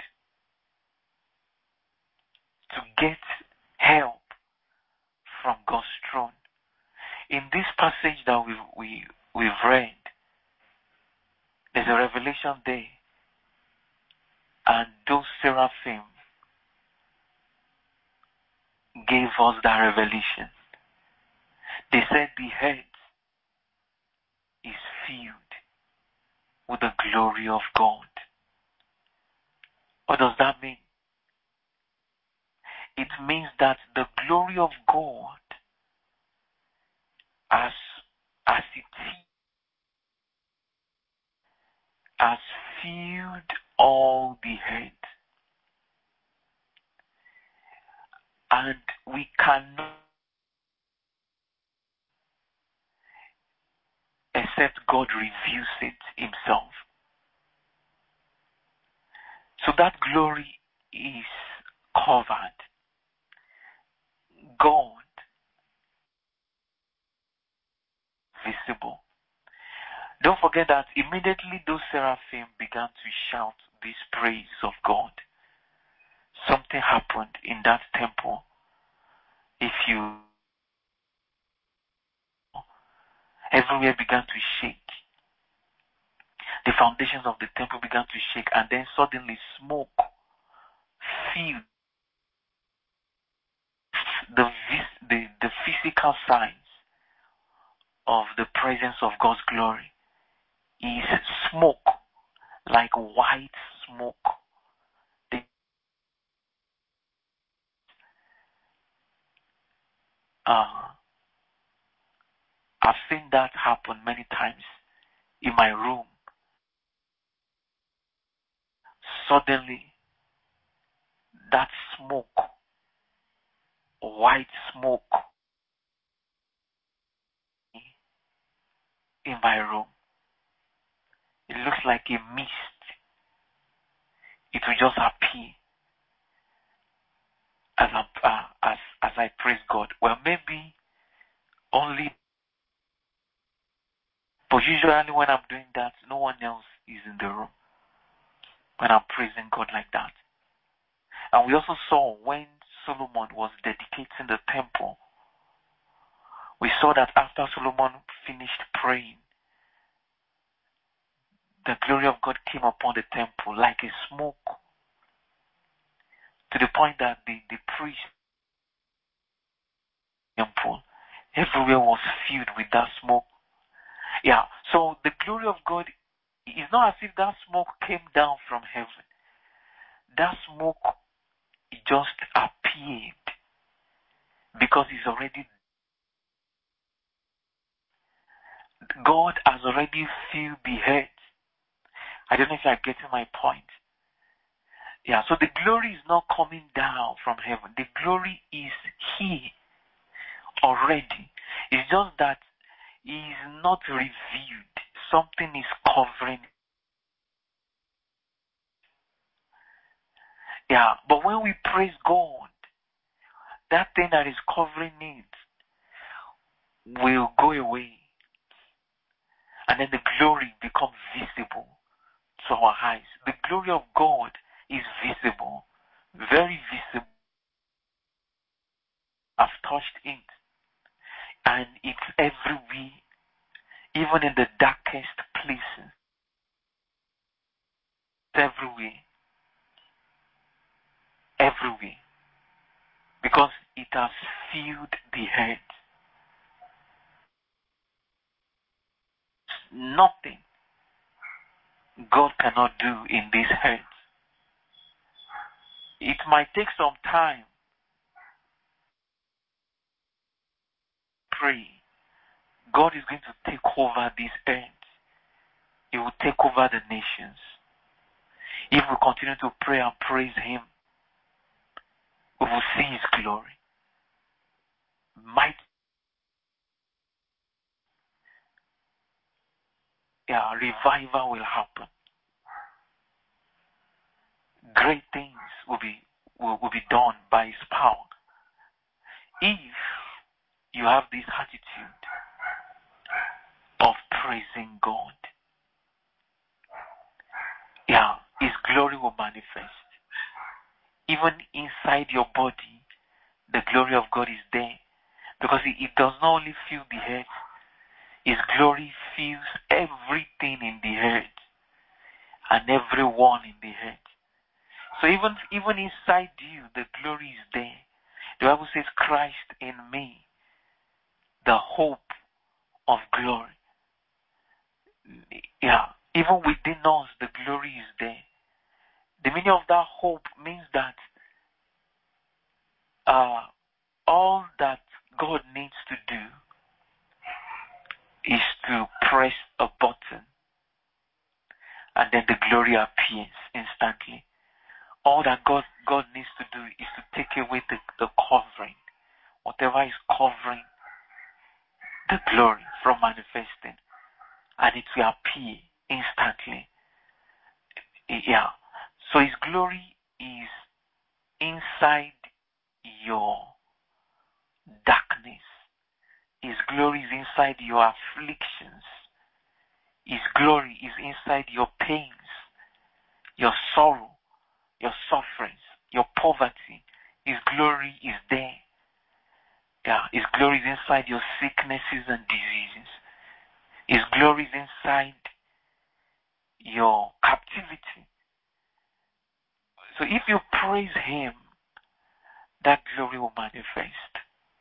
to get help from God's throne. In this passage that we've read, there's a revelation there, and those seraphim gave us that revelation. They said the head is filled with the glory of God. What does that mean? It means that the glory of God, as it has filled all the head, and we cannot, except God reveals it Himself. So that glory is covered. God visible. Don't forget that immediately those seraphim began to shout this praise of God, something happened in that temple. Everywhere began to shake. The foundations of the temple began to shake, and then suddenly smoke filled the physical signs of the presence of God's glory. Is smoke, like white smoke. I've seen that happen many times in my room. Suddenly, that smoke, white smoke, in my room, it looks like a mist. It will just appear as I praise God. Well, maybe only, but usually when I'm doing that, no one else is in the room when I'm praising God like that. And we also saw when Solomon was dedicating the temple, we saw that after Solomon finished praying, the glory of God came upon the temple like a smoke, to the point that the priest temple everywhere was filled with that smoke. Yeah, so the glory of God is not as if that smoke came down from heaven. That smoke just appeared because it's already, God has already filled the earth. I don't know if you're getting my point. Yeah, so the glory is not coming down from heaven. The glory is here already. It's just that it is not revealed. Something is covering. Yeah, but when we praise God, that thing that is covering it will go away. And then the glory becomes visible to our eyes. The glory of God is visible, very visible. I've touched it, and it's everywhere, even in the darkest places. It's everywhere, because it has filled the earth. Nothing God cannot do in this earth. It might take some time. Pray. God is going to take over this earth. He will take over the nations. If we continue to pray and praise Him, we will see His glory. Revival will happen. Great things will be done by His power. If you have this attitude of praising God, His glory will manifest. Even inside your body, the glory of God is there. Because it does not only fill the earth, His glory fills everything in the earth and everyone in the earth. So even inside you, the glory is there. The Bible says, Christ in me, the hope of glory. Even within us, the glory is there. The meaning of that hope means that all that God needs to do is to press a button, and then the glory appears instantly. All that God needs to do is to take away the covering, whatever is covering the glory from manifesting, and it will appear instantly. So His glory is inside your darkness. His glory is inside your afflictions. His glory is inside your pains, your sorrow, your sufferings, your poverty. His glory is there. His glory is inside your sicknesses and diseases. His glory is inside your captivity. So if you praise Him, that glory will manifest.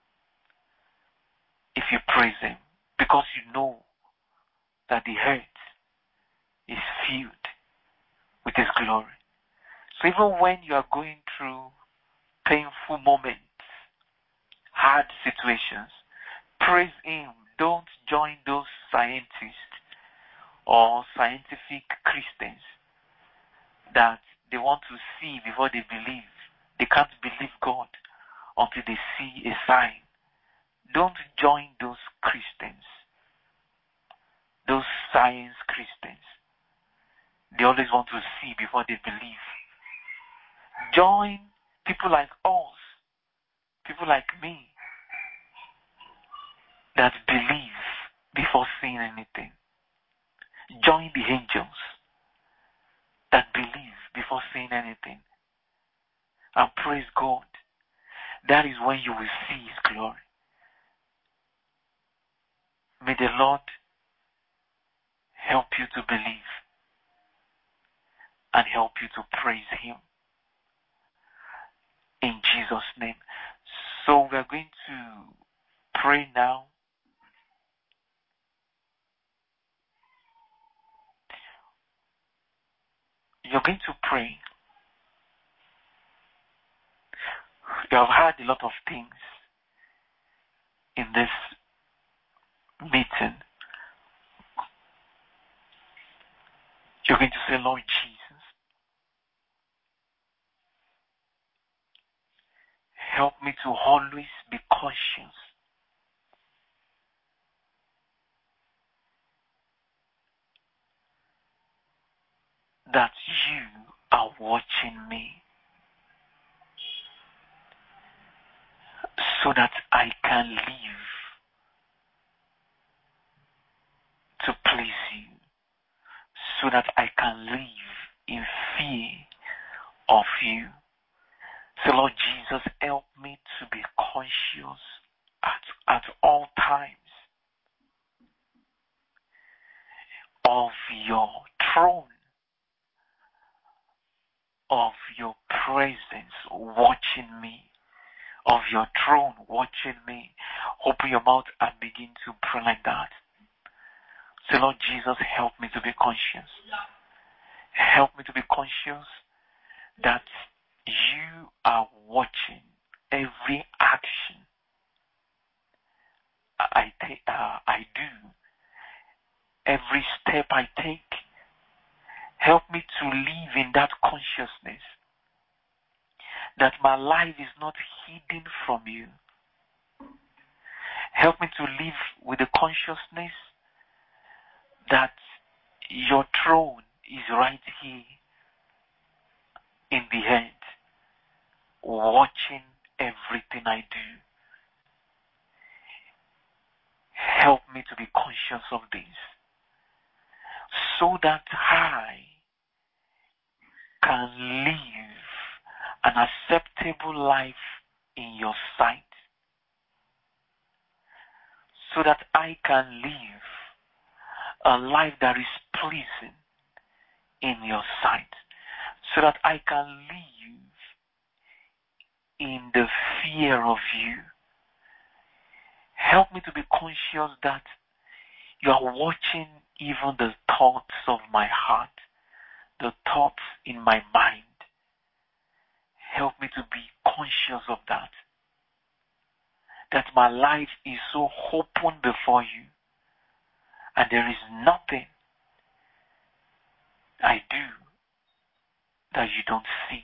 If you praise Him, because you know that the earth is filled with His glory. So even when you are going through painful moments, hard situations, praise Him. Don't join those scientists or scientific Christians that they want to see before they believe. They can't believe God until they see a sign. Don't join those Christians, those science Christians. They always want to see before they believe. Join people like us, people like me, that believe before seeing anything. Join the angels that believe before seeing anything. And praise God. That is when you will see His glory. May the Lord help you to believe and help you to praise Him. In Jesus' name. So we are going to pray now. You're going to pray. You have heard a lot of things in this meeting. You're going to say, Lord Jesus, to always be conscious that you are watching me, so that I can live to please you, so that I can live in fear of you. So Lord Jesus, help me to be conscious at all times of your throne, of your presence watching me, of your throne watching me. Open your mouth and begin to pray like that. Say, Lord Jesus, help me to be conscious. Help me to be conscious that you are watching every action I do, every step I take. Help me to live in that consciousness that my life is not hidden from you. Help me to live with the consciousness that your throne is right here in the earth, watching everything I do. Help me to be conscious of this, so that I can live an acceptable life in your sight, so that I can live a life that is pleasing in your sight, so that I can live in the fear of you. Help me to be conscious that you are watching even the thoughts of my heart, the thoughts in my mind. Help me to be conscious of that. That my life is so open before you, and there is nothing I do that you don't see.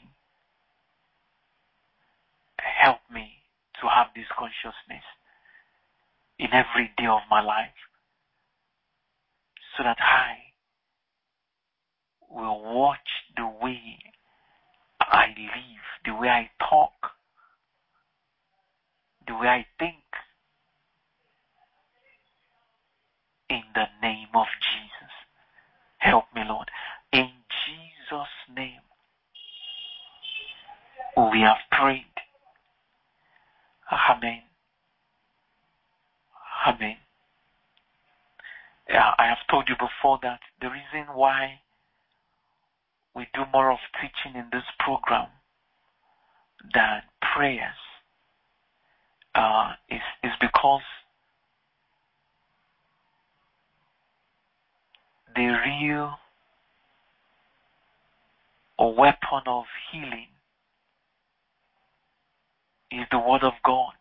Help me to have this consciousness in every day of my life, so that I will watch the way I live, the way I talk, the way I think, in the name of Jesus. Help me, Lord. In Jesus' name, we have prayed. Amen. Amen. I have told you before that the reason why we do more of teaching in this program than prayers is because the real weapon of healing is the Word of God.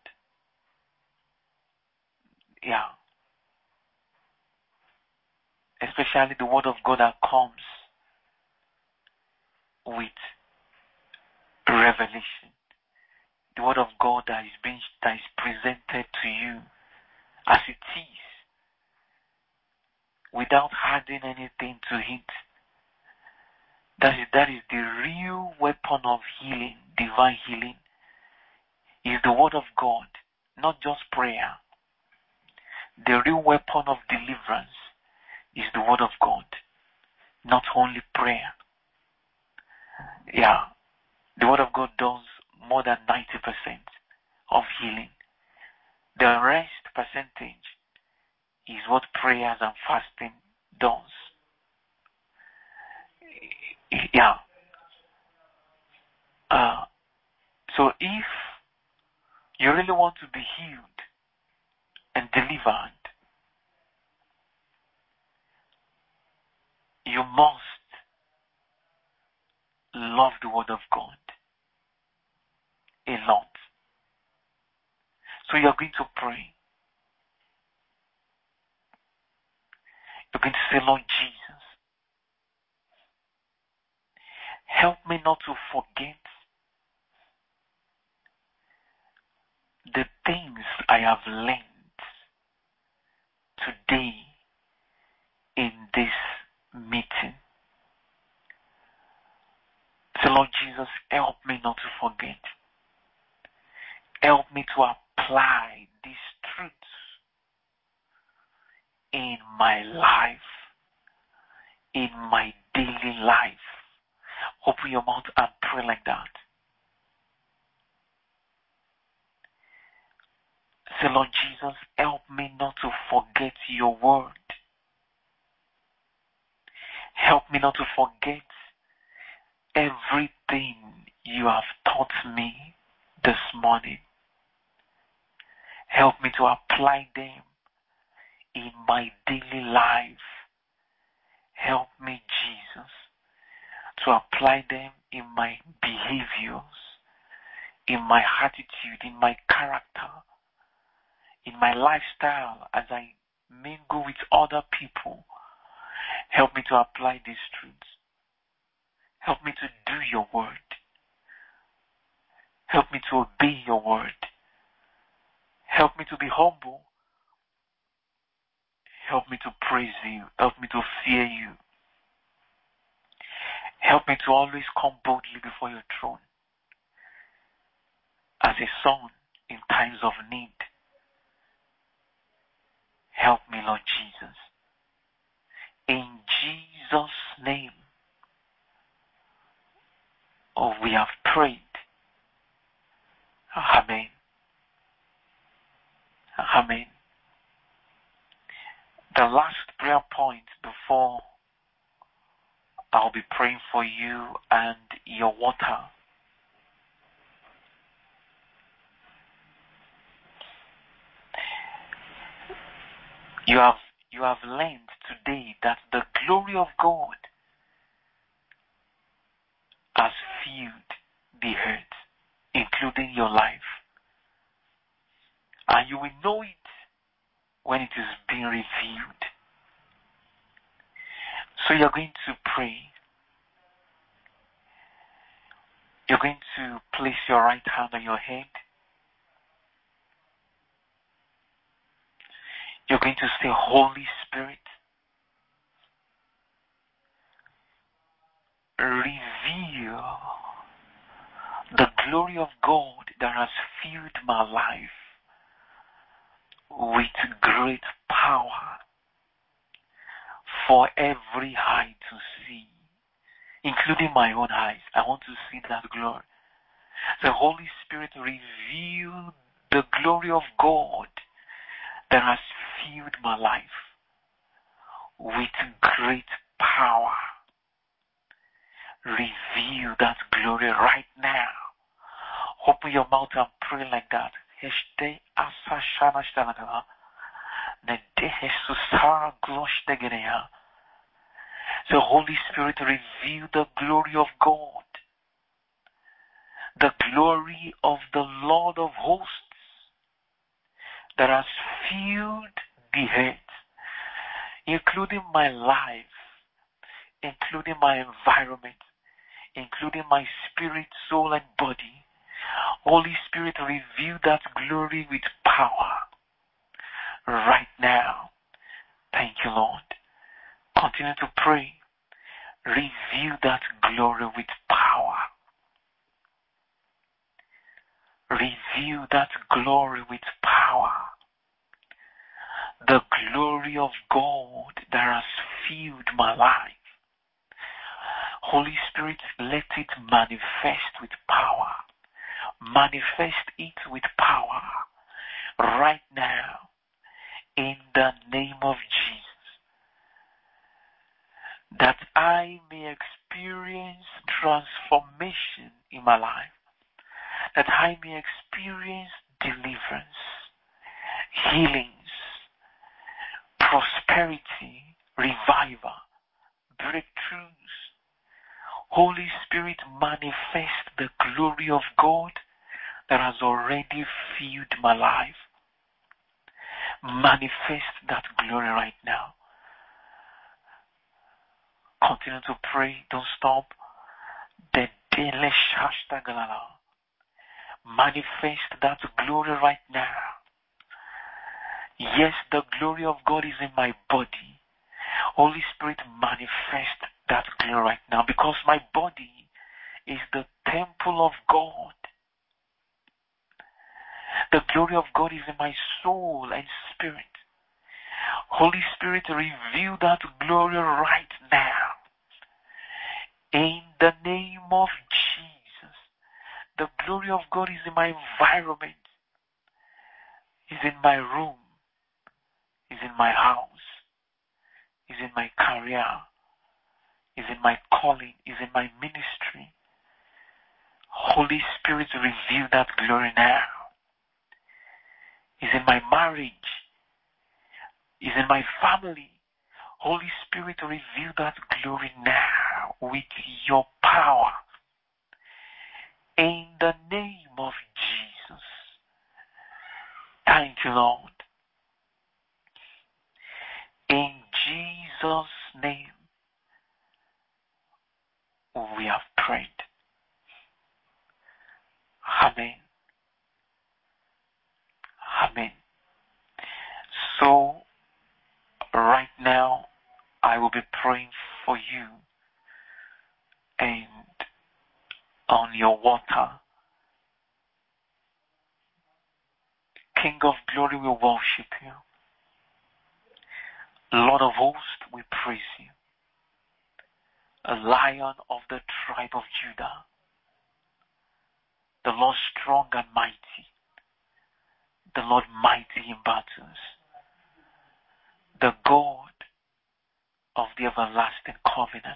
Yeah. Especially the Word of God that comes with revelation. The Word of God that is presented to you as it is, without adding anything to it. That is the real weapon of healing, divine healing, is the Word of God, not just prayer. The real weapon of deliverance is the Word of God, not only prayer. Yeah, the Word of God does more than 90% of healing. The rest percentage is what prayers and fasting does. Yeah. So if you really want to be healed and delivered, you must love the Word of God a lot. So you're going to pray. You're going to say, Lord Jesus, help me not to forget the things I have learned today in this meeting. So Lord Jesus, help me not to forget. Help me to apply these truths in my life, in my daily life. Open your mouth and pray like that. Say, Lord Jesus, help me not to forget your word. Help me not to forget everything you have taught me this morning. Help me to apply them in my daily life. Help me, Jesus, to apply them in my behaviors, in my attitude, in my character, in my lifestyle as I mingle with other people. Help me to apply these truths. Help me to do your word. Help me to obey your word. Help me to be humble. Help me to praise you. Help me to fear you. Help me to always come boldly before your throne as a son in times of need. Help me, Lord Jesus. In Jesus' name, we have prayed. Amen. Amen. The last prayer point before I'll be praying for you and your water. You have learned today that the glory of God has filled the earth, including your life. And you will know it when it is being revealed. So you're going to pray. You're going to place your right hand on your head. You're going to say, Holy Spirit, reveal the glory of God that has filled my life with great power for every eye to see, including my own eyes. I want to see that glory. The Holy Spirit reveal the glory of God that has filled my life with great power. Reveal that glory right now. Open your mouth and pray like that. The Holy Spirit reveal the glory of God, the glory of the Lord of hosts that has filled the earth, including my life, including my environment, including my spirit, soul, and body. Holy Spirit, reveal that glory with power right now. Thank you, Lord. Continue to pray. Reveal that glory with power. Reveal that glory with power. The glory of God that has filled my life. Holy Spirit, let it manifest with power. Manifest it with power right now in the name of Jesus, that I may experience transformation in my life, that I may experience deliverance, healings, prosperity, revival, breakthroughs. Holy Spirit, manifest the glory of God that has already filled my life. Manifest that glory right now. Continue to pray. Don't stop. Manifest that glory right now. Yes, the glory of God is in my body. Holy Spirit, manifest that glory right now, because my body is the temple of God. The glory of God is in my soul and spirit. Holy Spirit, reveal that glory right now. In the name of Jesus. The glory of God is in my environment, is in my room, is in my house, is in my career, is in my calling, is in my ministry. Holy Spirit, reveal that glory now. Is in my marriage, is in my family. Holy Spirit, reveal that glory now with your power. In the name of Jesus. Thank you, Lord. In Jesus' name, we have prayed. Amen. Amen. So, right now, I will be praying for you, and on your water, King of glory, we worship you. Lord of hosts, we praise you. A Lion of the tribe of Judah, the Lord strong and mighty, the Lord mighty in battles, the God of the everlasting covenant,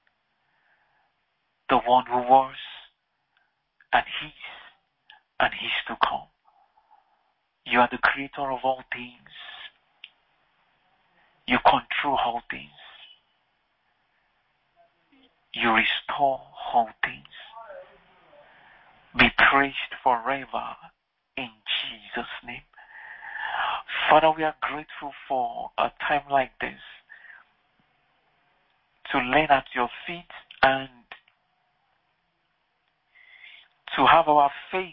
the one who was and is to come. You are the creator of all things. You control all things. You restore all things. Be praised forever in Jesus' name. Father, we are grateful for a time like this to learn at your feet and to have our faith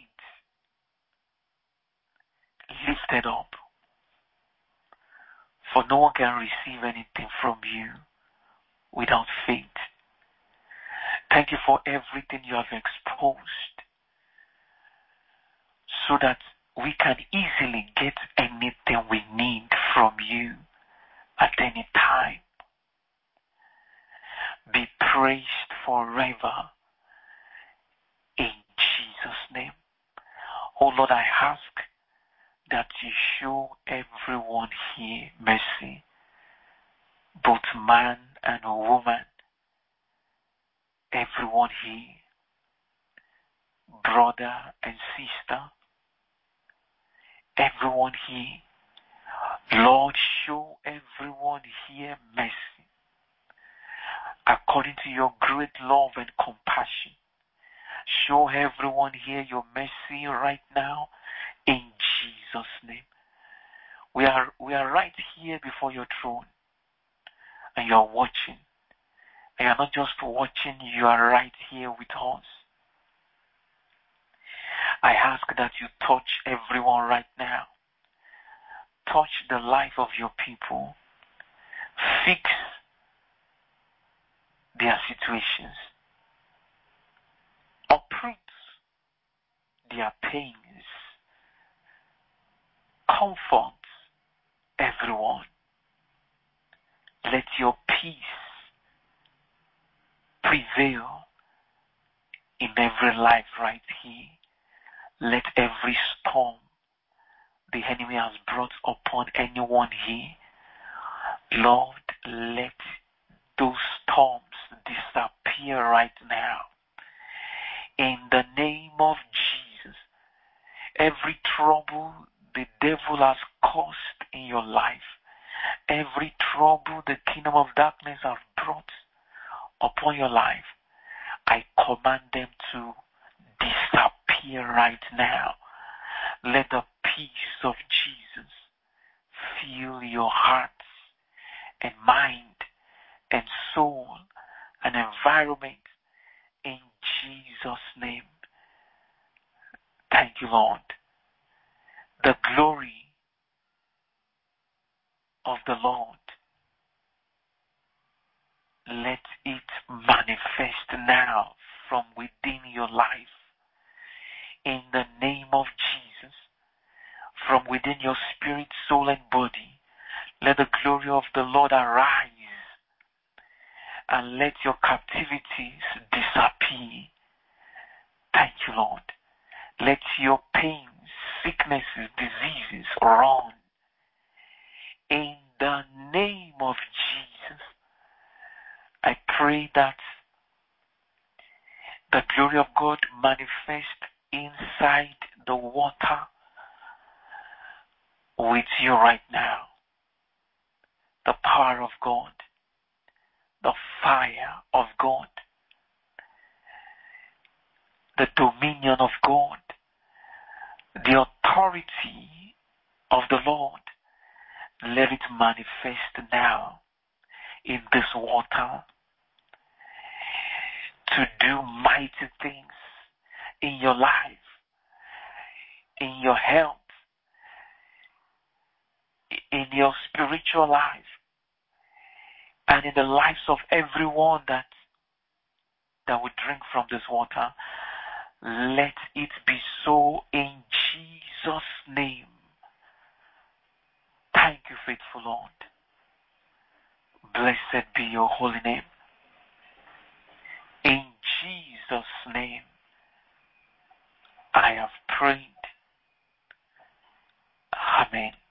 lifted up. For no one can receive anything from you without faith. Thank you for everything you have exposed so that we can easily get anything we need from you at any time. Be praised forever in Jesus' name. Oh Lord, I ask that you show everyone here mercy, both man and woman, everyone here, brother and sister, everyone here. Lord, show everyone here mercy according to your great love and compassion. Show everyone here your mercy right now in Jesus' name. We are right here before your throne, and you are watching. And you are not just watching, you are right here with us. I ask that you touch everyone right now. Touch the life of your people. Fix their situations. Uproot their pains. Comfort everyone. Let your peace prevail in every life right here. Let every storm the enemy has brought upon anyone here, Lord, let those storms disappear right now. In the name of Jesus, every trouble the devil has caused in your life, every trouble the kingdom of darkness has brought upon your life, I command them to disappear right now. Let the peace of Jesus fill your hearts and mind and soul and environment in Jesus' name. Thank you, Lord. The glory of the Lord, let it manifest now from within your life. In the name of Jesus, from within your spirit, soul, and body, let the glory of the Lord arise and let your captivities disappear. Thank you, Lord. Let your pains, sicknesses, diseases run. In the name of Jesus, I pray that the glory of God manifest inside the water with you right now. The power of God, the fire of God, the dominion of God, the authority of the Lord, let it manifest now in this water to do mighty things in your life, in your health, in your spiritual life, and in the lives of everyone that would drink from this water. Let it be so in Jesus' name. Thank you, faithful Lord. Blessed be your holy name. In Jesus' name, I have prayed. Amen.